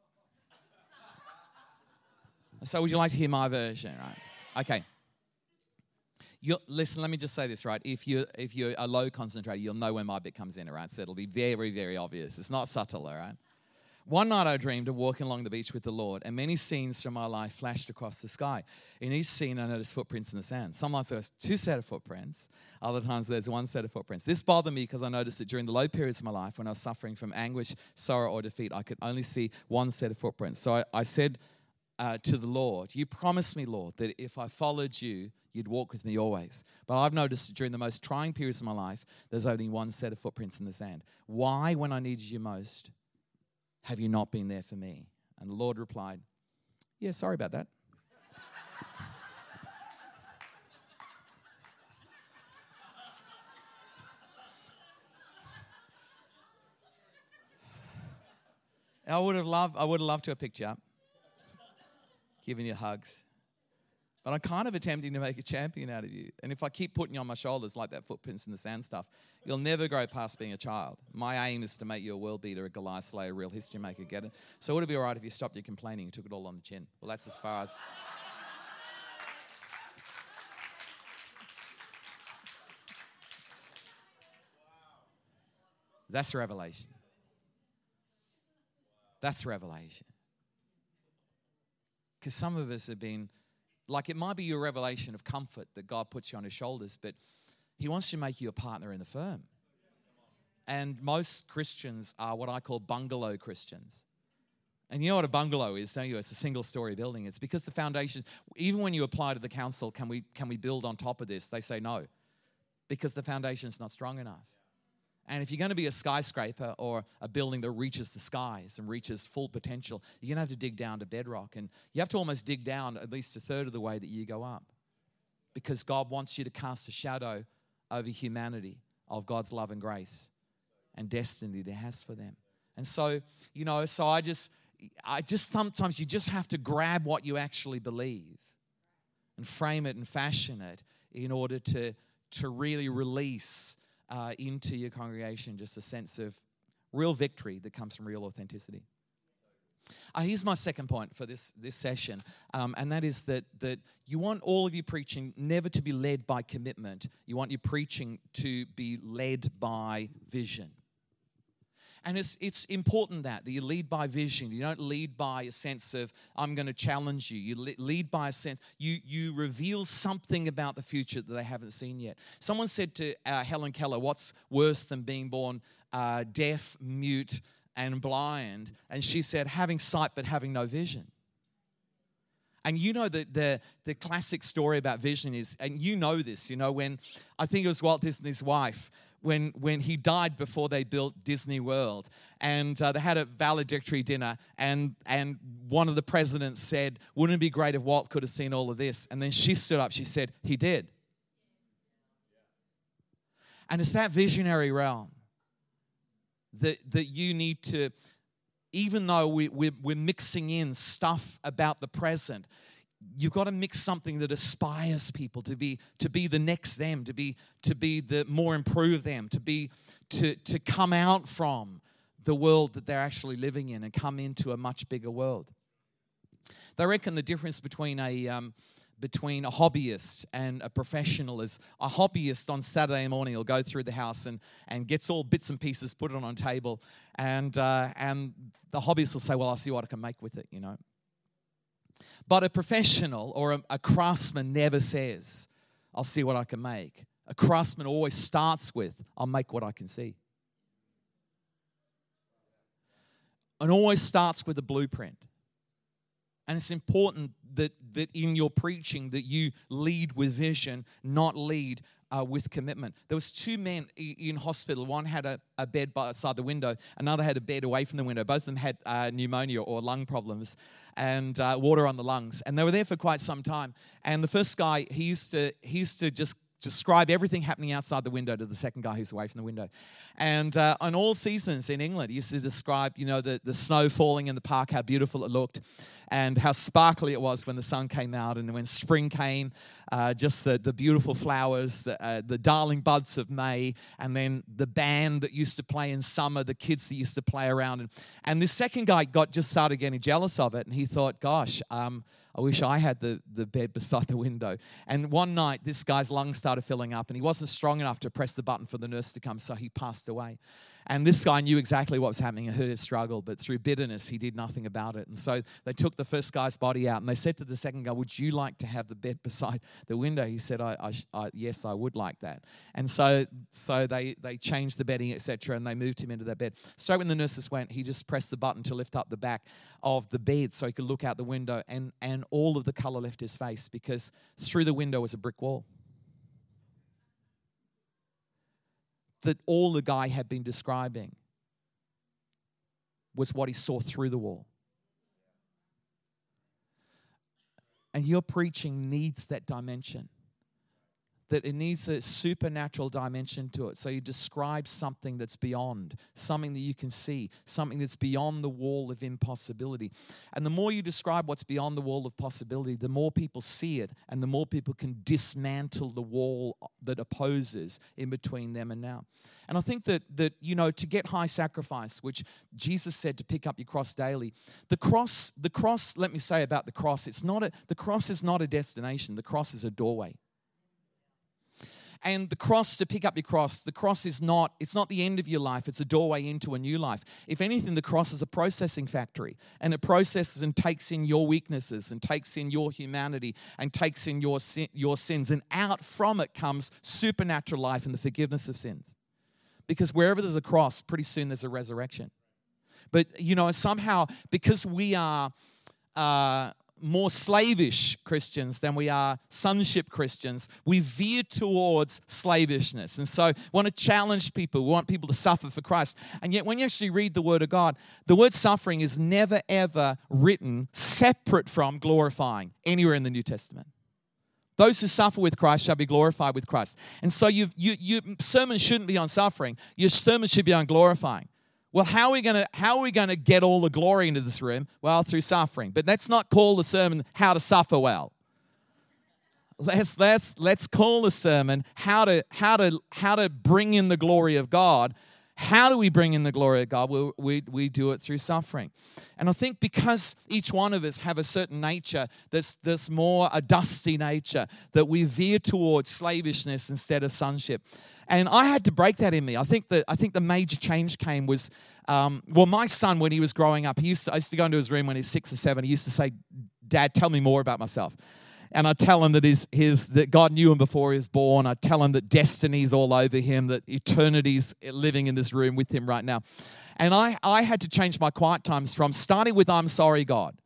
So would you like to hear my version, right? Okay. You'll, listen, let me just say this, right? If you're, if you're a low concentrator, you'll know when my bit comes in, all right? So it'll be very, very obvious. It's not subtle, all right? One night I dreamed of walking along the beach with the Lord, and many scenes from my life flashed across the sky. In each scene, I noticed footprints in the sand. Sometimes there's two set of footprints. Other times there's one set of footprints. This bothered me because I noticed that during the low periods of my life, when I was suffering from anguish, sorrow, or defeat, I could only see one set of footprints. So I, I said... Uh, to the Lord, you promised me, Lord, that if I followed you, you'd walk with me always. But I've noticed during the most trying periods of my life, there's only one set of footprints in the sand. Why, when I needed you most, have you not been there for me? And the Lord replied, yeah, sorry about that. I would have loved, I would have loved to have picked you up, giving you hugs. But I'm kind of attempting to make a champion out of you. And if I keep putting you on my shoulders like that footprints in the sand stuff, you'll never grow past being a child. My aim is to make you a world beater, a Goliath slayer, a real history maker. Get it? So would it be all right if you stopped your complaining and took it all on the chin? Well, that's as far as... That's revelation. That's revelation. Because some of us have been, like, it might be your revelation of comfort that God puts you on his shoulders, but he wants to make you a partner in the firm. And most Christians are what I call bungalow Christians. And you know what a bungalow is, don't you? It's a single-story building. It's because the foundation, even when you apply to the council, can we can we build on top of this? They say no, because the foundation's not strong enough. And if you're going to be a skyscraper or a building that reaches the skies and reaches full potential, you're going to have to dig down to bedrock. And you have to almost dig down at least a third of the way that you go up. Because God wants you to cast a shadow over humanity of God's love and grace and destiny that He has for them. And so, you know, so I just, I just sometimes you just have to grab what you actually believe and frame it and fashion it in order to, to really release Uh, into your congregation, just a sense of real victory that comes from real authenticity. Uh, here's my second point for this, this session, um, and that is that, that you want all of your preaching never to be led by commitment. You want your preaching to be led by vision. And it's it's important that, that you lead by vision. You don't lead by a sense of, I'm going to challenge you. You lead by a sense, you, you reveal something about the future that they haven't seen yet. Someone said to uh, Helen Keller, what's worse than being born uh, deaf, mute, and blind? And she said, having sight but having no vision. And you know that the, the classic story about vision is, and you know this, you know, when, I think it was Walt Disney's wife, When, when he died before they built Disney World. And uh, they had a valedictory dinner, and, and one of the presidents said, wouldn't it be great if Walt could have seen all of this? And then she stood up, she said, he did. And it's that visionary realm that, that you need to, even though we, we're, we're mixing in stuff about the present, you've got to mix something that aspires people to be to be the next them, to be to be the more improved them, to be to to come out from the world that they're actually living in and come into a much bigger world. They reckon the difference between a um, between a hobbyist and a professional is a hobbyist on Saturday morning will go through the house and and gets all bits and pieces, put it on a table, and uh, and the hobbyist will say, well, I'll see what I can make with it, you know. But a professional or a, a craftsman never says, I'll see what I can make. A craftsman always starts with, I'll make what I can see. And always starts with a blueprint. And it's important that, that in your preaching that you lead with vision, not lead uh, with commitment. There was two men in hospital. One had a, a bed beside the window. Another had a bed away from the window. Both of them had uh, pneumonia or lung problems and uh, water on the lungs. And they were there for quite some time. And the first guy, he used to he used to just describe everything happening outside the window to the second guy who's away from the window. And uh, on all seasons in England, he used to describe, you know, the, the snow falling in the park, how beautiful it looked, and how sparkly it was when the sun came out, and when spring came, uh, just the, the beautiful flowers, the, uh, the darling buds of May, and then the band that used to play in summer, the kids that used to play around. And, and this second guy got just started getting jealous of it, and he thought, gosh, um, I wish I had the, the bed beside the window. And one night, this guy's lungs started filling up, and he wasn't strong enough to press the button for the nurse to come, so he passed away. And this guy knew exactly what was happening and heard his struggle, but through bitterness, he did nothing about it. And so they took the first guy's body out, and they said to the second guy, would you like to have the bed beside the window? He said, I, I, I, yes, I would like that. And so so they, they changed the bedding, et cetera, and they moved him into that bed. So when the nurses went, he just pressed the button to lift up the back of the bed so he could look out the window, and, and all of the color left his face, because through the window was a brick wall that all the guy had been describing was what he saw through the wall. And your preaching needs that dimension, that it needs a supernatural dimension to it. So you describe something that's beyond, something that you can see, something that's beyond the wall of impossibility. And the more you describe what's beyond the wall of possibility, the more people see it, and the more people can dismantle the wall that opposes in between them and now. And I think that, that you know, to get high sacrifice, which Jesus said to pick up your cross daily, the cross, the cross, let me say about the cross, it's not a, the cross is not a destination. The cross is a doorway. And the cross, to pick up your cross, the cross is not, it's not the end of your life. It's a doorway into a new life. If anything, the cross is a processing factory. And it processes and takes in your weaknesses and takes in your humanity and takes in your, sin, your sins. And out from it comes supernatural life and the forgiveness of sins. Because wherever there's a cross, pretty soon there's a resurrection. But, you know, somehow, because we are... Uh, more slavish Christians than we are sonship Christians. We veer towards slavishness. And so we want to challenge people. We want people to suffer for Christ. And yet when you actually read the Word of God, the word suffering is never, ever written separate from glorifying anywhere in the New Testament. Those who suffer with Christ shall be glorified with Christ. And so you, you, your sermon shouldn't be on suffering. Your sermon should be on glorifying. Well, how are we going to how are we going to get all the glory into this room? Well, through suffering. But let's not call the sermon how to suffer well. Let's let's let's call the sermon how to how to how to bring in the glory of God. How do we bring in the glory of God? We, we, we do it through suffering. And I think because each one of us have a certain nature that's, that's more a dusty nature, that we veer towards slavishness instead of sonship. And I had to break that in me. I think that I think the major change came was, um, well, my son, when he was growing up, he used to, I used to go into his room when he was six or seven. He used to say, "Dad, tell me more about myself." And I tell him that his, his that God knew him before he was born. I tell him that destiny's all over him, that eternity's living in this room with him right now. And I, I had to change my quiet times from starting with "I'm sorry, God."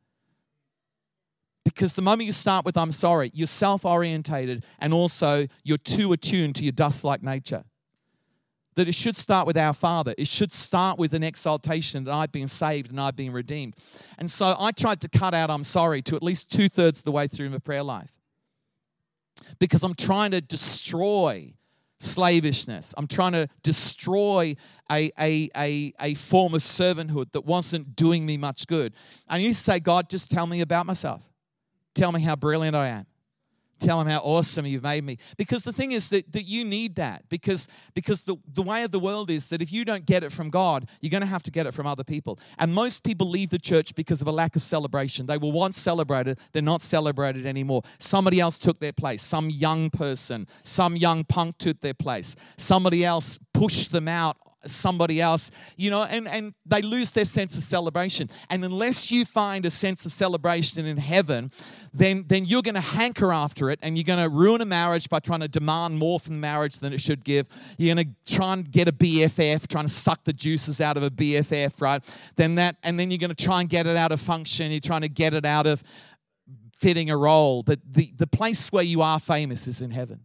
Because the moment you start with "I'm sorry," you're self-orientated and also you're too attuned to your dust-like nature. That it should start with our Father. It should start with an exaltation that I've been saved and I've been redeemed. And so I tried to cut out "I'm sorry" to at least two-thirds of the way through my prayer life. Because I'm trying to destroy slavishness. I'm trying to destroy a, a, a, a form of servanthood that wasn't doing me much good. I used to say, "God, just tell me about myself. Tell me how brilliant I am. Tell him how awesome you've made me." Because the thing is that, that you need that. Because, because the, the way of the world is that if you don't get it from God, you're going to have to get it from other people. And most people leave the church because of a lack of celebration. They were once celebrated. They're not celebrated anymore. Somebody else took their place. Some young person, some young punk took their place. Somebody else pushed them out. Somebody else, you know, and, and they lose their sense of celebration. And unless you find a sense of celebration in heaven, then, then you're going to hanker after it, and you're going to ruin a marriage by trying to demand more from the marriage than it should give. You're going to try and get a B F F, trying to suck the juices out of a B F F, right? Then that, and then you're going to try and get it out of function. You're trying to get it out of fitting a role. But the, the place where you are famous is in heaven.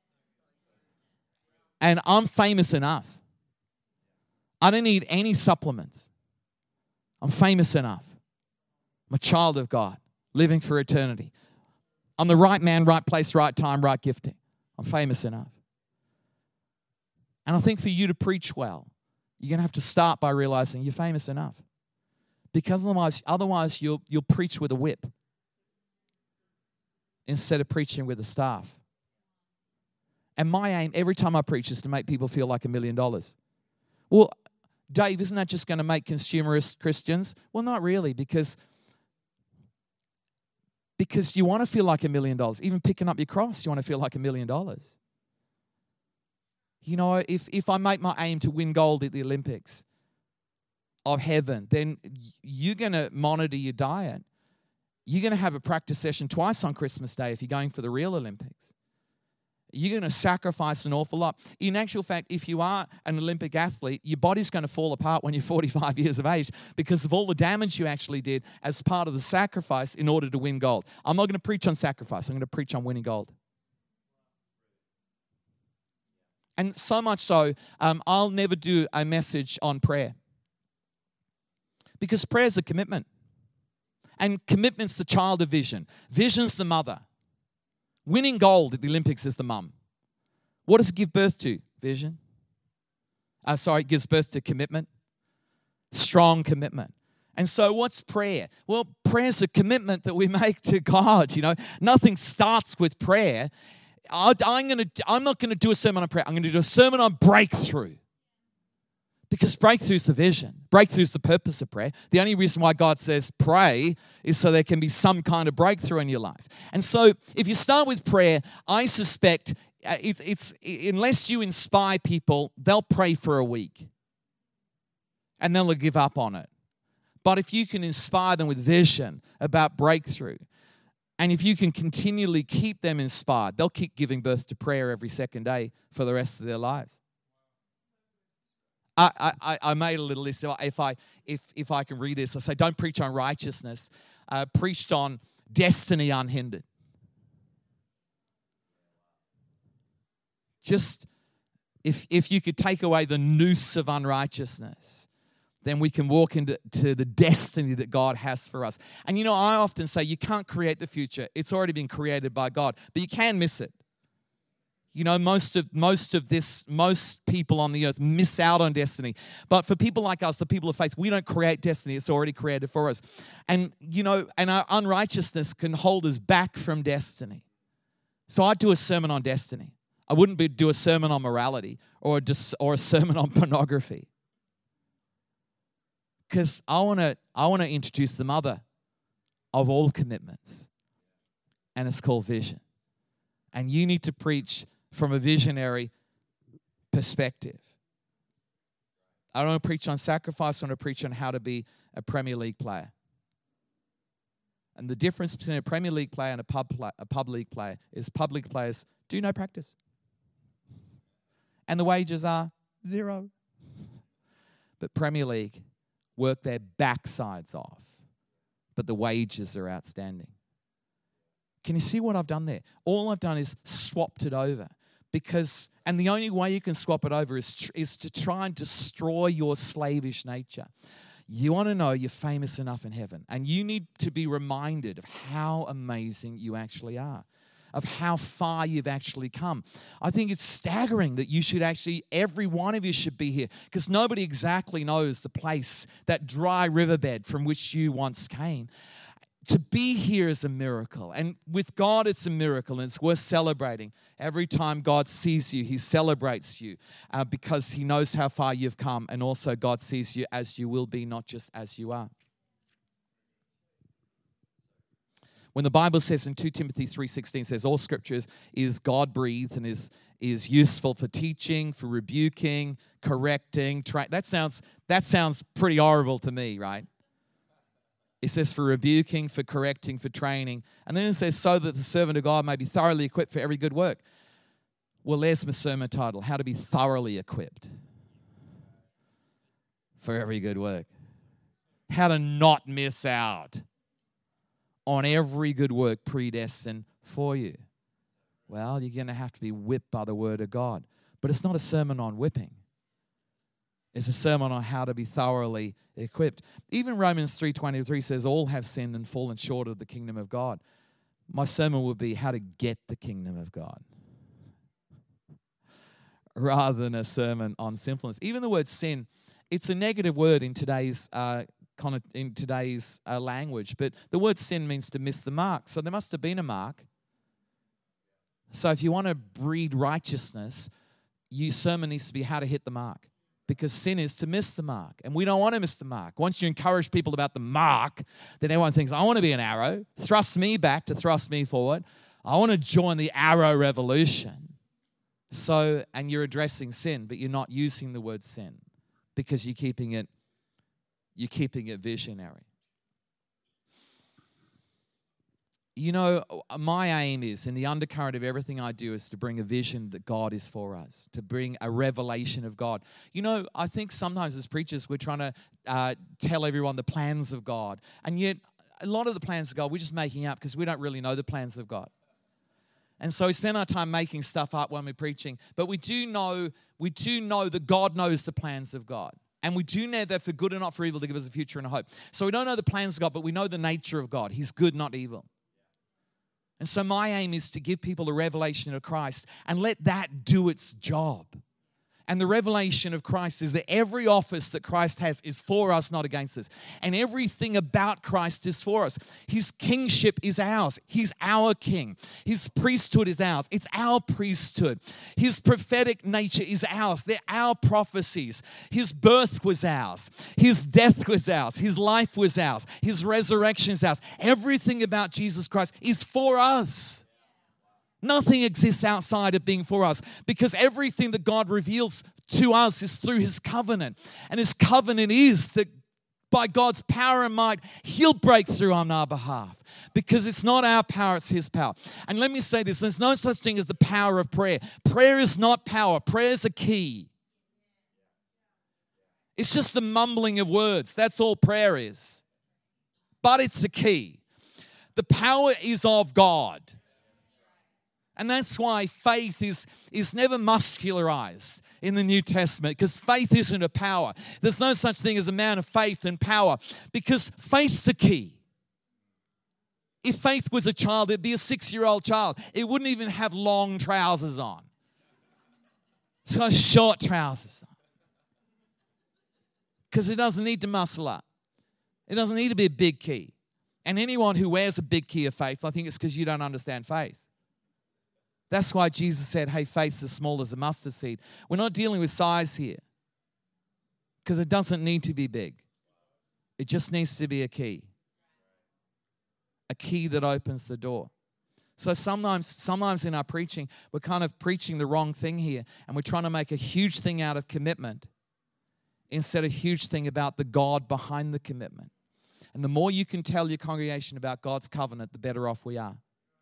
And I'm famous enough. I don't need any supplements. I'm famous enough. I'm a child of God, living for eternity. I'm the right man, right place, right time, right gifting. I'm famous enough. And I think for you to preach well, you're going to have to start by realizing you're famous enough. Because otherwise, otherwise you'll, you'll preach with a whip instead of preaching with a staff. And my aim every time I preach is to make people feel like a million dollars. Well, Dave, isn't that just going to make consumerist Christians? Well, not really, because, because you want to feel like a million dollars. Even picking up your cross, you want to feel like a million dollars. You know, if, if I make my aim to win gold at the Olympics of heaven, then you're going to monitor your diet. You're going to have a practice session twice on Christmas Day if you're going for the real Olympics. You're going to sacrifice an awful lot. In actual fact, if you are an Olympic athlete, your body's going to fall apart when you're forty-five years of age because of all the damage you actually did as part of the sacrifice in order to win gold. I'm not going to preach on sacrifice. I'm going to preach on winning gold. And so much so, um, I'll never do a message on prayer. Because prayer is a commitment. And commitment's the child of vision. Vision's the mother. Winning gold at the Olympics is the mum. What does it give birth to? Vision. Uh, sorry, it gives birth to commitment. Strong commitment. And so what's prayer? Well, prayer's a commitment that we make to God. You know, nothing starts with prayer. I, I'm, gonna, I'm not going to do a sermon on prayer. I'm going to do a sermon on breakthrough. Because breakthrough is the vision. Breakthrough is the purpose of prayer. The only reason why God says pray is so there can be some kind of breakthrough in your life. And so if you start with prayer, I suspect uh, it, it's unless you inspire people, they'll pray for a week. And then they'll give up on it. But if you can inspire them with vision about breakthrough, and if you can continually keep them inspired, they'll keep giving birth to prayer every second day for the rest of their lives. I, I, I made a little list. If I if if I can read this, I say, don't preach on righteousness. Uh, preached on destiny unhindered. Just if, if you could take away the noose of unrighteousness, then we can walk into to the destiny that God has for us. And you know, I often say you can't create the future. It's already been created by God, but you can miss it. You know, most of most of this, most people on the earth miss out on destiny. But for people like us, the people of faith, we don't create destiny. It's already created for us. And, you know, and our unrighteousness can hold us back from destiny. So I'd do a sermon on destiny. I wouldn't be, do a sermon on morality or a, or a sermon on pornography. Because I want to I want to introduce the mother of all commitments. And it's called vision. And you need to preach from a visionary perspective. I don't want to preach on sacrifice. I want to preach on how to be a Premier League player. And the difference between a Premier League player and a pub, play, a pub league player is pub league players do no practice. And the wages are zero. But Premier League work their backsides off. But the wages are outstanding. Can you see what I've done there? All I've done is swapped it over. Because, and the only way you can swap it over is, tr- is to try and destroy your slavish nature. You want to know you're famous enough in heaven. And you need to be reminded of how amazing you actually are. Of how far you've actually come. I think it's staggering that you should actually, every one of you should be here. Because nobody exactly knows the place, that dry riverbed from which you once came. To be here is a miracle. And with God, it's a miracle. And it's worth celebrating. Every time God sees you, He celebrates you uh, because He knows how far you've come. And also God sees you as you will be, not just as you are. When the Bible says in Second Timothy three sixteen, says all scriptures is God-breathed and is, is useful for teaching, for rebuking, correcting. Tra- that sounds that sounds pretty horrible to me, right? It says for rebuking, for correcting, for training. And then it says so that the servant of God may be thoroughly equipped for every good work. Well, there's my sermon title, How to Be Thoroughly Equipped for Every Good Work. How to not miss out on every good work predestined for you. Well, you're going to have to be whipped by the word of God. But it's not a sermon on whipping. It's a sermon on how to be thoroughly equipped. Even Romans three twenty-three says, all have sinned and fallen short of the kingdom of God. My sermon would be how to get the kingdom of God, rather than a sermon on sinfulness. Even the word sin, it's a negative word in today's uh, in today's uh, language, but the word sin means to miss the mark. So there must have been a mark. So if you want to breed righteousness, your sermon needs to be how to hit the mark. Because sin is to miss the mark. And we don't want to miss the mark. Once you encourage people about the mark, then everyone thinks, I want to be an arrow. Thrust me back to thrust me forward. I want to join the arrow revolution. So, and you're addressing sin, but you're not using the word sin because you're keeping it, you're keeping it visionary. You know, my aim is, in the undercurrent of everything I do, is to bring a vision that God is for us, to bring a revelation of God. You know, I think sometimes as preachers, we're trying to uh, tell everyone the plans of God. And yet, a lot of the plans of God, we're just making up because we don't really know the plans of God. And so we spend our time making stuff up when we're preaching. But we do know, we do know that God knows the plans of God. And we do know that for good and not for evil to give us a future and a hope. So we don't know the plans of God, but we know the nature of God. He's good, not evil. And so my aim is to give people a revelation of Christ and let that do its job. And the revelation of Christ is that every office that Christ has is for us, not against us. And everything about Christ is for us. His kingship is ours. He's our king. His priesthood is ours. It's our priesthood. His prophetic nature is ours. They're our prophecies. His birth was ours. His death was ours. His life was ours. His resurrection is ours. Everything about Jesus Christ is for us. Nothing exists outside of being for us because everything that God reveals to us is through His covenant. And His covenant is that by God's power and might, He'll break through on our behalf because it's not our power, it's His power. And let me say this, there's no such thing as the power of prayer. Prayer is not power. Prayer is a key. It's just the mumbling of words. That's all prayer is. But it's a key. The power is of God. And that's why faith is, is never muscularized in the New Testament, because faith isn't a power. There's no such thing as a man of faith and power, because faith's the key. If faith was a child, it'd be a six-year-old child. It wouldn't even have long trousers on. It's got short trousers on. Because it doesn't need to muscle up. It doesn't need to be a big key. And anyone who wears a big key of faith, I think it's because you don't understand faith. That's why Jesus said, hey, faith's as small as a mustard seed. We're not dealing with size here, because it doesn't need to be big. It just needs to be a key. A key that opens the door. So sometimes, sometimes in our preaching, we're kind of preaching the wrong thing here, and we're trying to make a huge thing out of commitment instead of a huge thing about the God behind the commitment. And the more you can tell your congregation about God's covenant, the better off we are.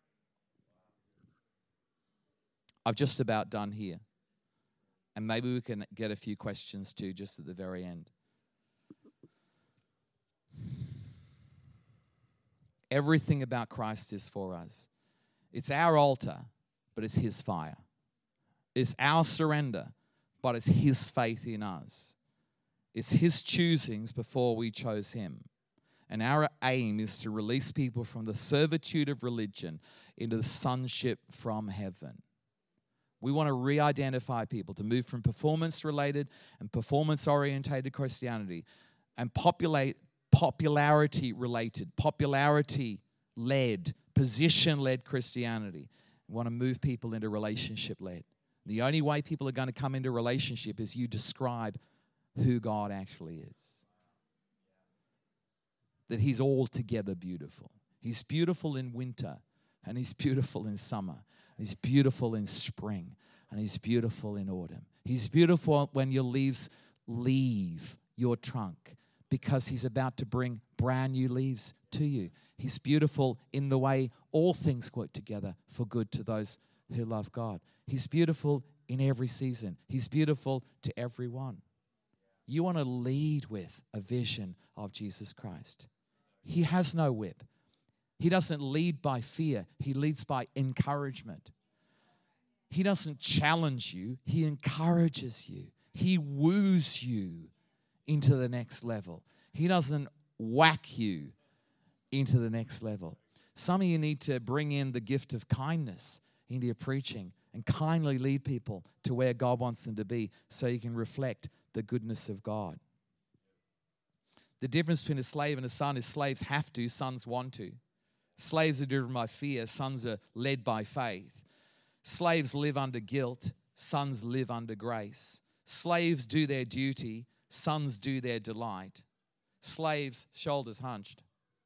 I've just about done here. And maybe we can get a few questions too, just at the very end. Everything about Christ is for us. It's our altar, but it's His fire. It's our surrender, but it's His faith in us. It's His choosings before we chose Him. And our aim is to release people from the servitude of religion into the sonship from heaven. We want to re-identify people, to move from performance-related and performance-orientated Christianity and populate popularity-related, popularity-led, position-led Christianity. We want to move people into relationship-led. The only way people are going to come into relationship is you describe who God actually is. That He's altogether beautiful. He's beautiful in winter, and He's beautiful in summer. He's beautiful in spring, and He's beautiful in autumn. He's beautiful when your leaves leave your trunk, because He's about to bring brand new leaves to you. He's beautiful in the way all things work together for good to those who love God. He's beautiful in every season. He's beautiful to everyone. You want to lead with a vision of Jesus Christ. He has no whip. He doesn't lead by fear. He leads by encouragement. He doesn't challenge you. He encourages you. He woos you into the next level. He doesn't whack you into the next level. Some of you need to bring in the gift of kindness into your preaching and kindly lead people to where God wants them to be so you can reflect the goodness of God. The difference between a slave and a son is slaves have to, sons want to. Slaves are driven by fear. Sons are led by faith. Slaves live under guilt. Sons live under grace. Slaves do their duty. Sons do their delight. Slaves, shoulders hunched.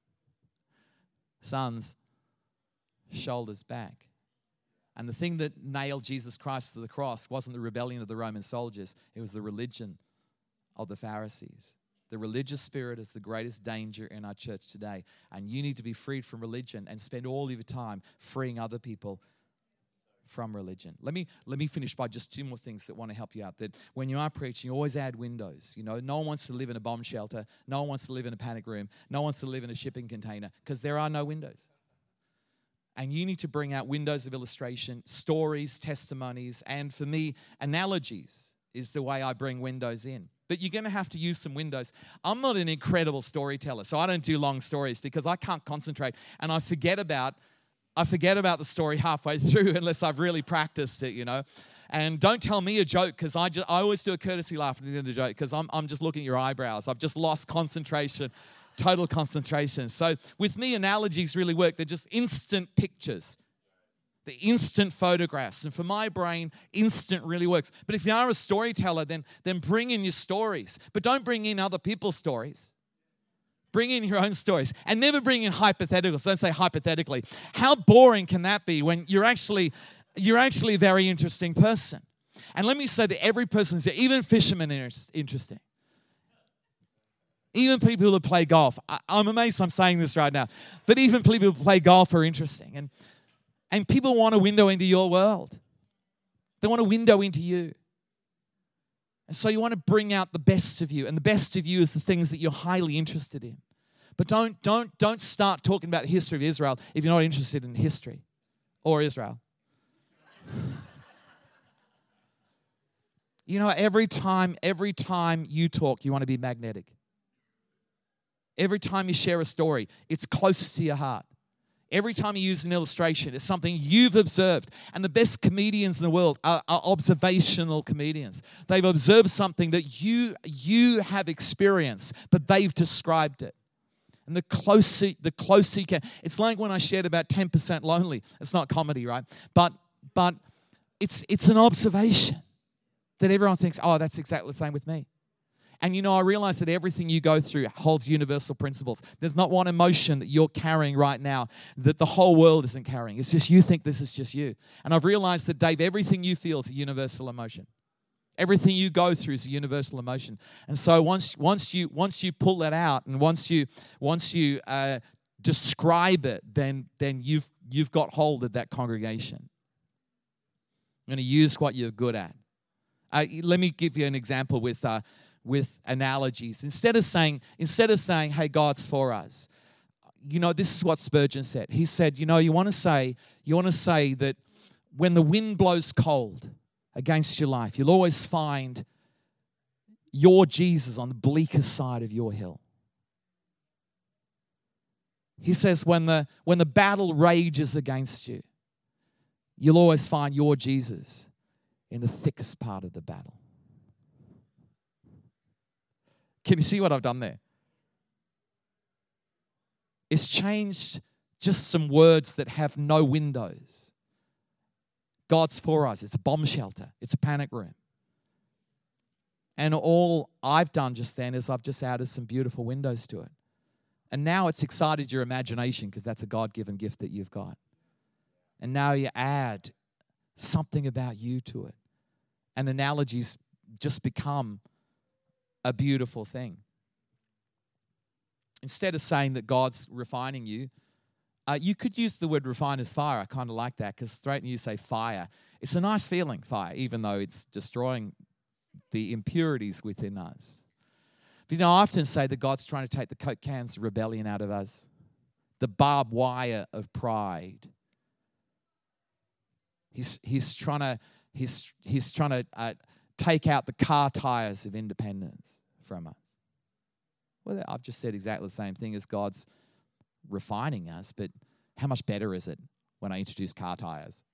Sons, shoulders back. And the thing that nailed Jesus Christ to the cross wasn't the rebellion of the Roman soldiers. It was the religion of the Pharisees. The religious spirit is the greatest danger in our church today. And you need to be freed from religion and spend all of your time freeing other people from religion. Let me let me finish by just two more things that want to help you out. That when you are preaching, you always add windows. You know, no one wants to live in a bomb shelter. No one wants to live in a panic room. No one wants to live in a shipping container, because there are no windows. And you need to bring out windows of illustration, stories, testimonies, and for me, analogies is the way I bring windows in. But you're going to have to use some windows. I'm not an incredible storyteller, so I don't do long stories because I can't concentrate, and I forget about I forget about the story halfway through unless I've really practiced it, you know. And don't tell me a joke, because I just I always do a courtesy laugh at the end of the joke, because I'm I'm just looking at your eyebrows. I've just lost concentration, total concentration. So with me, analogies really work. They're just instant pictures. The instant photographs. And for my brain, instant really works. But if you are a storyteller, then, then bring in your stories. But don't bring in other people's stories. Bring in your own stories. And never bring in hypotheticals. Don't say hypothetically. How boring can that be when you're actually, you're actually a very interesting person? And let me say that every person is, even fishermen are interesting. Even people who play golf. I, I'm amazed I'm saying this right now. But even people who play golf are interesting. And And people want a window into your world. They want a window into you. And so you want to bring out the best of you. And the best of you is the things that you're highly interested in. But don't, don't, don't start talking about the history of Israel if you're not interested in history or Israel. You know, every time, every time you talk, you want to be magnetic. Every time you share a story, it's close to your heart. Every time you use an illustration, it's something you've observed. And the best comedians in the world are, are observational comedians. They've observed something that you, you have experienced, but they've described it. And the closer, the closer you can. It's like when I shared about ten percent lonely. It's not comedy, right? But, but it's, it's an observation that everyone thinks, oh, that's exactly the same with me. And you know, I realize that everything you go through holds universal principles. There's not one emotion that you're carrying right now that the whole world isn't carrying. It's just you think this is just you. And I've realized that, Dave, everything you feel is a universal emotion. Everything you go through is a universal emotion. And so once, once, you, once you pull that out and once you, once you uh, describe it, then, then you've, you've got hold of that congregation. I'm going to use what you're good at. Uh, let me give you an example with... Uh, with analogies. Instead of saying, instead of saying, hey, God's for us, you know, this is what Spurgeon said. He said, you know, you want to say, you want to say that when the wind blows cold against your life, you'll always find your Jesus on the bleakest side of your hill. He says, when the when the battle rages against you, you'll always find your Jesus in the thickest part of the battle. Can you see what I've done there? It's changed just some words that have no windows. God's for us. It's a bomb shelter. It's a panic room. And all I've done just then is I've just added some beautiful windows to it. And now it's excited your imagination because that's a God-given gift that you've got. And now you add something about you to it. And analogies just become a beautiful thing. Instead of saying that God's refining you, uh, you could use the word refine as fire. I kind of like that because straight when you say fire, it's a nice feeling, fire, even though it's destroying the impurities within us. But you know, I often say that God's trying to take the Coke cans of rebellion out of us, the barbed wire of pride. He's, he's trying to, he's, he's trying to uh, take out the car tires of independence from us. Well, I've just said exactly the same thing as God's refining us, but how much better is it when I introduce car tires?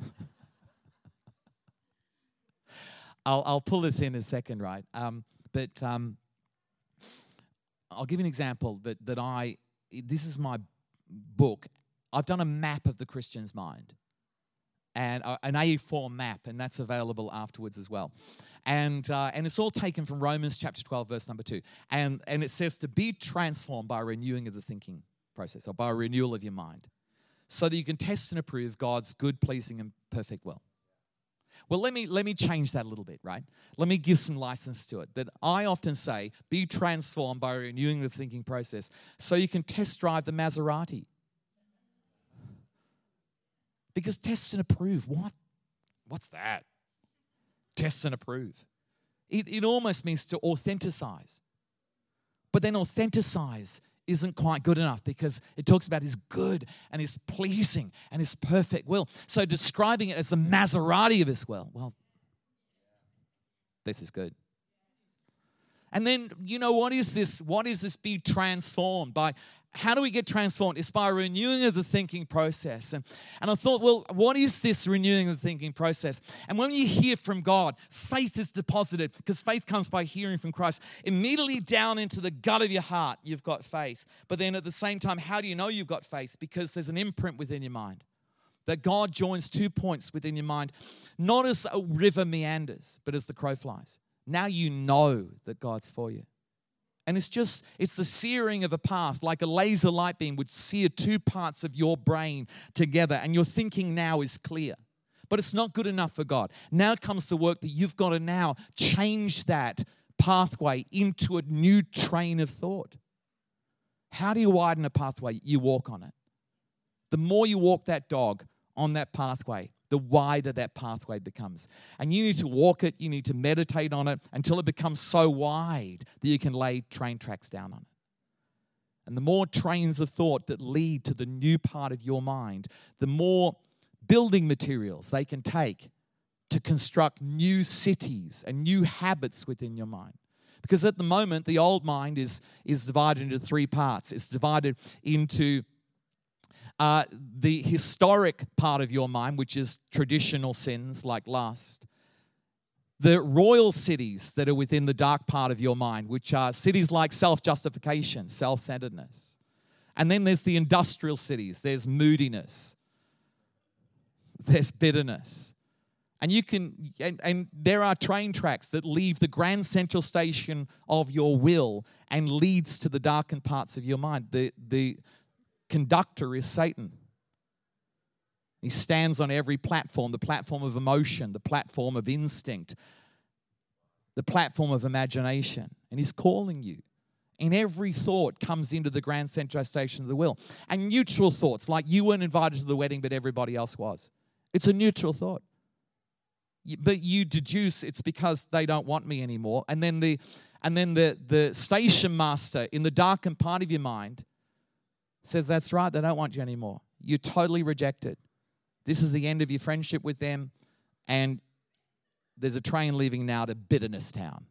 I'll, I'll pull this in a second, right? Um, but um, I'll give you an example that, that I, this is my book. I've done a map of the Christian's mind, and uh, an A four map, and that's available afterwards as well. And uh, and it's all taken from Romans chapter twelve, verse number two. And, and it says to be transformed by a renewing of the thinking process, or by a renewal of your mind, so that you can test and approve God's good, pleasing, and perfect will. Well, let me, let me change that a little bit, right? Let me give some license to it. That I often say, be transformed by renewing the thinking process, so you can test drive the Maserati. Because test and approve, what? What's that? Test and approve. It, it almost means to authenticize. But then authenticize isn't quite good enough because it talks about his good and his pleasing and his perfect will. So describing it as the Maserati of his will, well, this is good. And then, you know, what is this? What is this be transformed by? How do we get transformed? It's by renewing of the thinking process. And, and I thought, well, what is this renewing of the thinking process? And when you hear from God, faith is deposited, because faith comes by hearing from Christ. Immediately down into the gut of your heart, you've got faith. But then at the same time, how do you know you've got faith? Because there's an imprint within your mind. That God joins two points within your mind, not as a river meanders, but as the crow flies. Now you know that God's for you. And it's just, it's the searing of a path, like a laser light beam would sear two parts of your brain together, and your thinking now is clear. But it's not good enough for God. Now comes the work that you've got to now change that pathway into a new train of thought. How do you widen a pathway? You walk on it. The more you walk that dog on that pathway, the wider that pathway becomes. And you need to walk it, you need to meditate on it until it becomes so wide that you can lay train tracks down on it. and the more trains of thought that lead to the new part of your mind, the more building materials they can take to construct new cities and new habits within your mind. Because at the moment, the old mind is, is divided into three parts. It's divided into uh, the historic part of your mind, which is traditional sins like lust. The royal cities that are within the dark part of your mind, which are cities like self-justification, self-centeredness. And then there's the industrial cities. There's moodiness. There's bitterness. And you can, and, and there are train tracks that leave the grand central station of your will and leads to the darkened parts of your mind. The, the conductor is Satan. He stands on every platform, the platform of emotion, the platform of instinct, the platform of imagination. And he's calling you. And every thought comes into the grand central station of the will. And neutral thoughts, like you weren't invited to the wedding, but everybody else was. It's a neutral thought. But you deduce it's because they don't want me anymore. And then the and then the, the station master in the darkened part of your mind says, that's right, they don't want you anymore. You're totally rejected. This is the end of your friendship with them. And there's a train leaving now to Bitterness Town.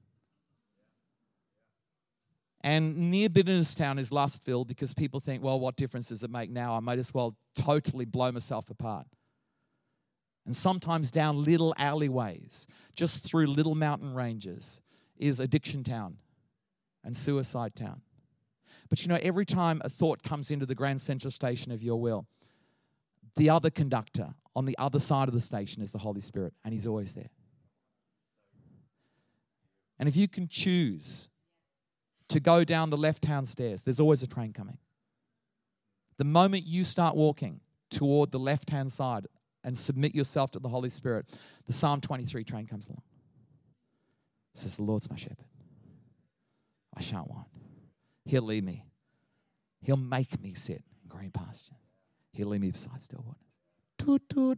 And near Bitterness Town is Lustville because people think, well, what difference does it make now? I might as well totally blow myself apart. And sometimes down little alleyways, just through little mountain ranges, is Addiction Town and Suicide Town. But you know, every time a thought comes into the grand central station of your will, the other conductor on the other side of the station is the Holy Spirit, and he's always there. And if you can choose to go down the left-hand stairs, there's always a train coming. The moment you start walking toward the left-hand side and submit yourself to the Holy Spirit, the Psalm twenty-three train comes along. It says, the Lord's my shepherd. I shan't want. He'll lead me. He'll make me sit in green pasture. He'll lead me beside still waters. Toot, toot.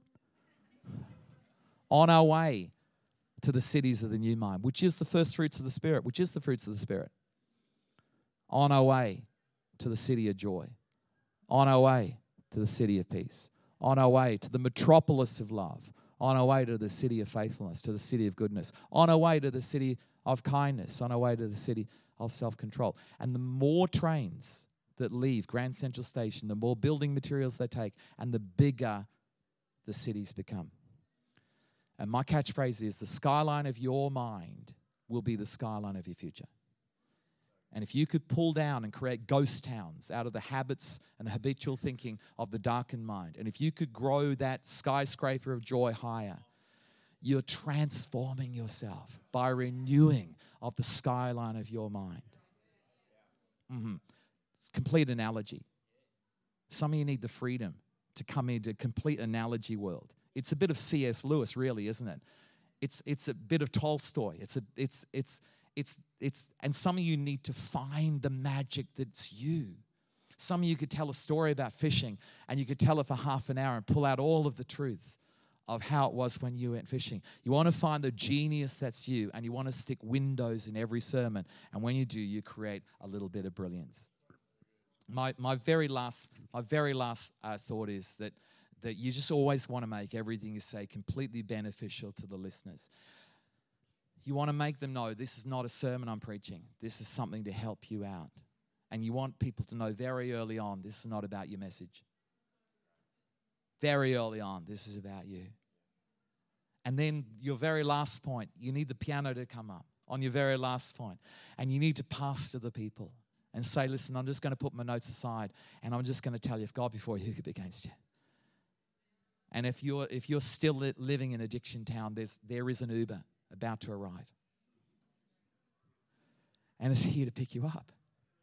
On our way to the cities of the new mind, which is the first fruits of the Spirit, which is the fruits of the Spirit. On our way to the city of joy. On our way to the city of peace. On our way to the metropolis of love. On our way to the city of faithfulness, to the city of goodness. On our way to the city of kindness. On our way to the city of self-control. And the more trains that leave Grand Central Station, the more building materials they take, and the bigger the cities become. And my catchphrase is, the skyline of your mind will be the skyline of your future. And if you could pull down and create ghost towns out of the habits and the habitual thinking of the darkened mind, and if you could grow that skyscraper of joy higher, you're transforming yourself by renewing of the skyline of your mind. Mm-hmm. It's a complete analogy. Some of you need the freedom to come into a complete analogy world. It's a bit of C S Lewis, really, isn't it? It's it's a bit of Tolstoy. It's a it's it's it's it's and some of you need to find the magic that's you. Some of you could tell a story about fishing, and you could tell it for half an hour and pull out all of the truths of how it was when you went fishing. You want to find the genius that's you, and you want to stick windows in every sermon. And when you do, you create a little bit of brilliance. My my very last my very last uh, thought is that that you just always want to make everything you say completely beneficial to the listeners. You want to make them know this is not a sermon I'm preaching. This is something to help you out. And you want people to know very early on, this is not about your message. Very early on, this is about you. And then your very last point, you need the piano to come up on your very last point. And you need to pass to the people and say, listen, I'm just going to put my notes aside, and I'm just going to tell you, if God before you, who could be against you? And if you're if you're still li- living in Addiction Town, there's there is an Uber about to arrive. And it's here to pick you up.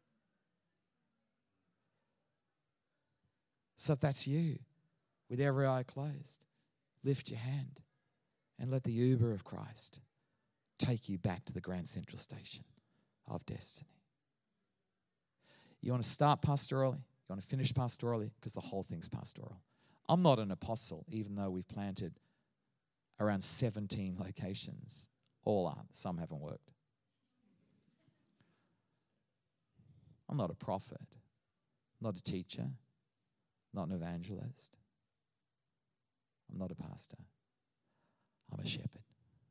So if that's you, with every eye closed, lift your hand and let the Uber of Christ take you back to the Grand Central Station of destiny. You want to start pastorally? You want to finish pastorally? Because the whole thing's pastoral. I'm not an apostle, even though we've planted around seventeen locations. All are. Some haven't worked. I'm not a prophet. not a teacher, not an evangelist. I'm not a pastor. I'm a shepherd.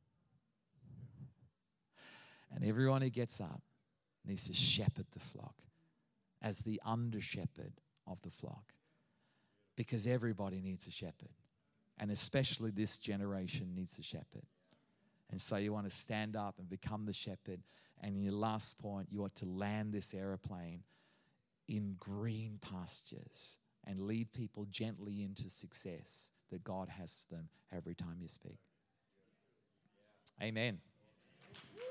And everyone who gets up needs to shepherd the flock as the under-shepherd of the flock. Because everybody needs a shepherd. And especially this generation needs a shepherd. And so you want to stand up and become the shepherd. And in your last point, you want to land this aeroplane in green pastures and lead people gently into success that God has for them every time you speak. Amen.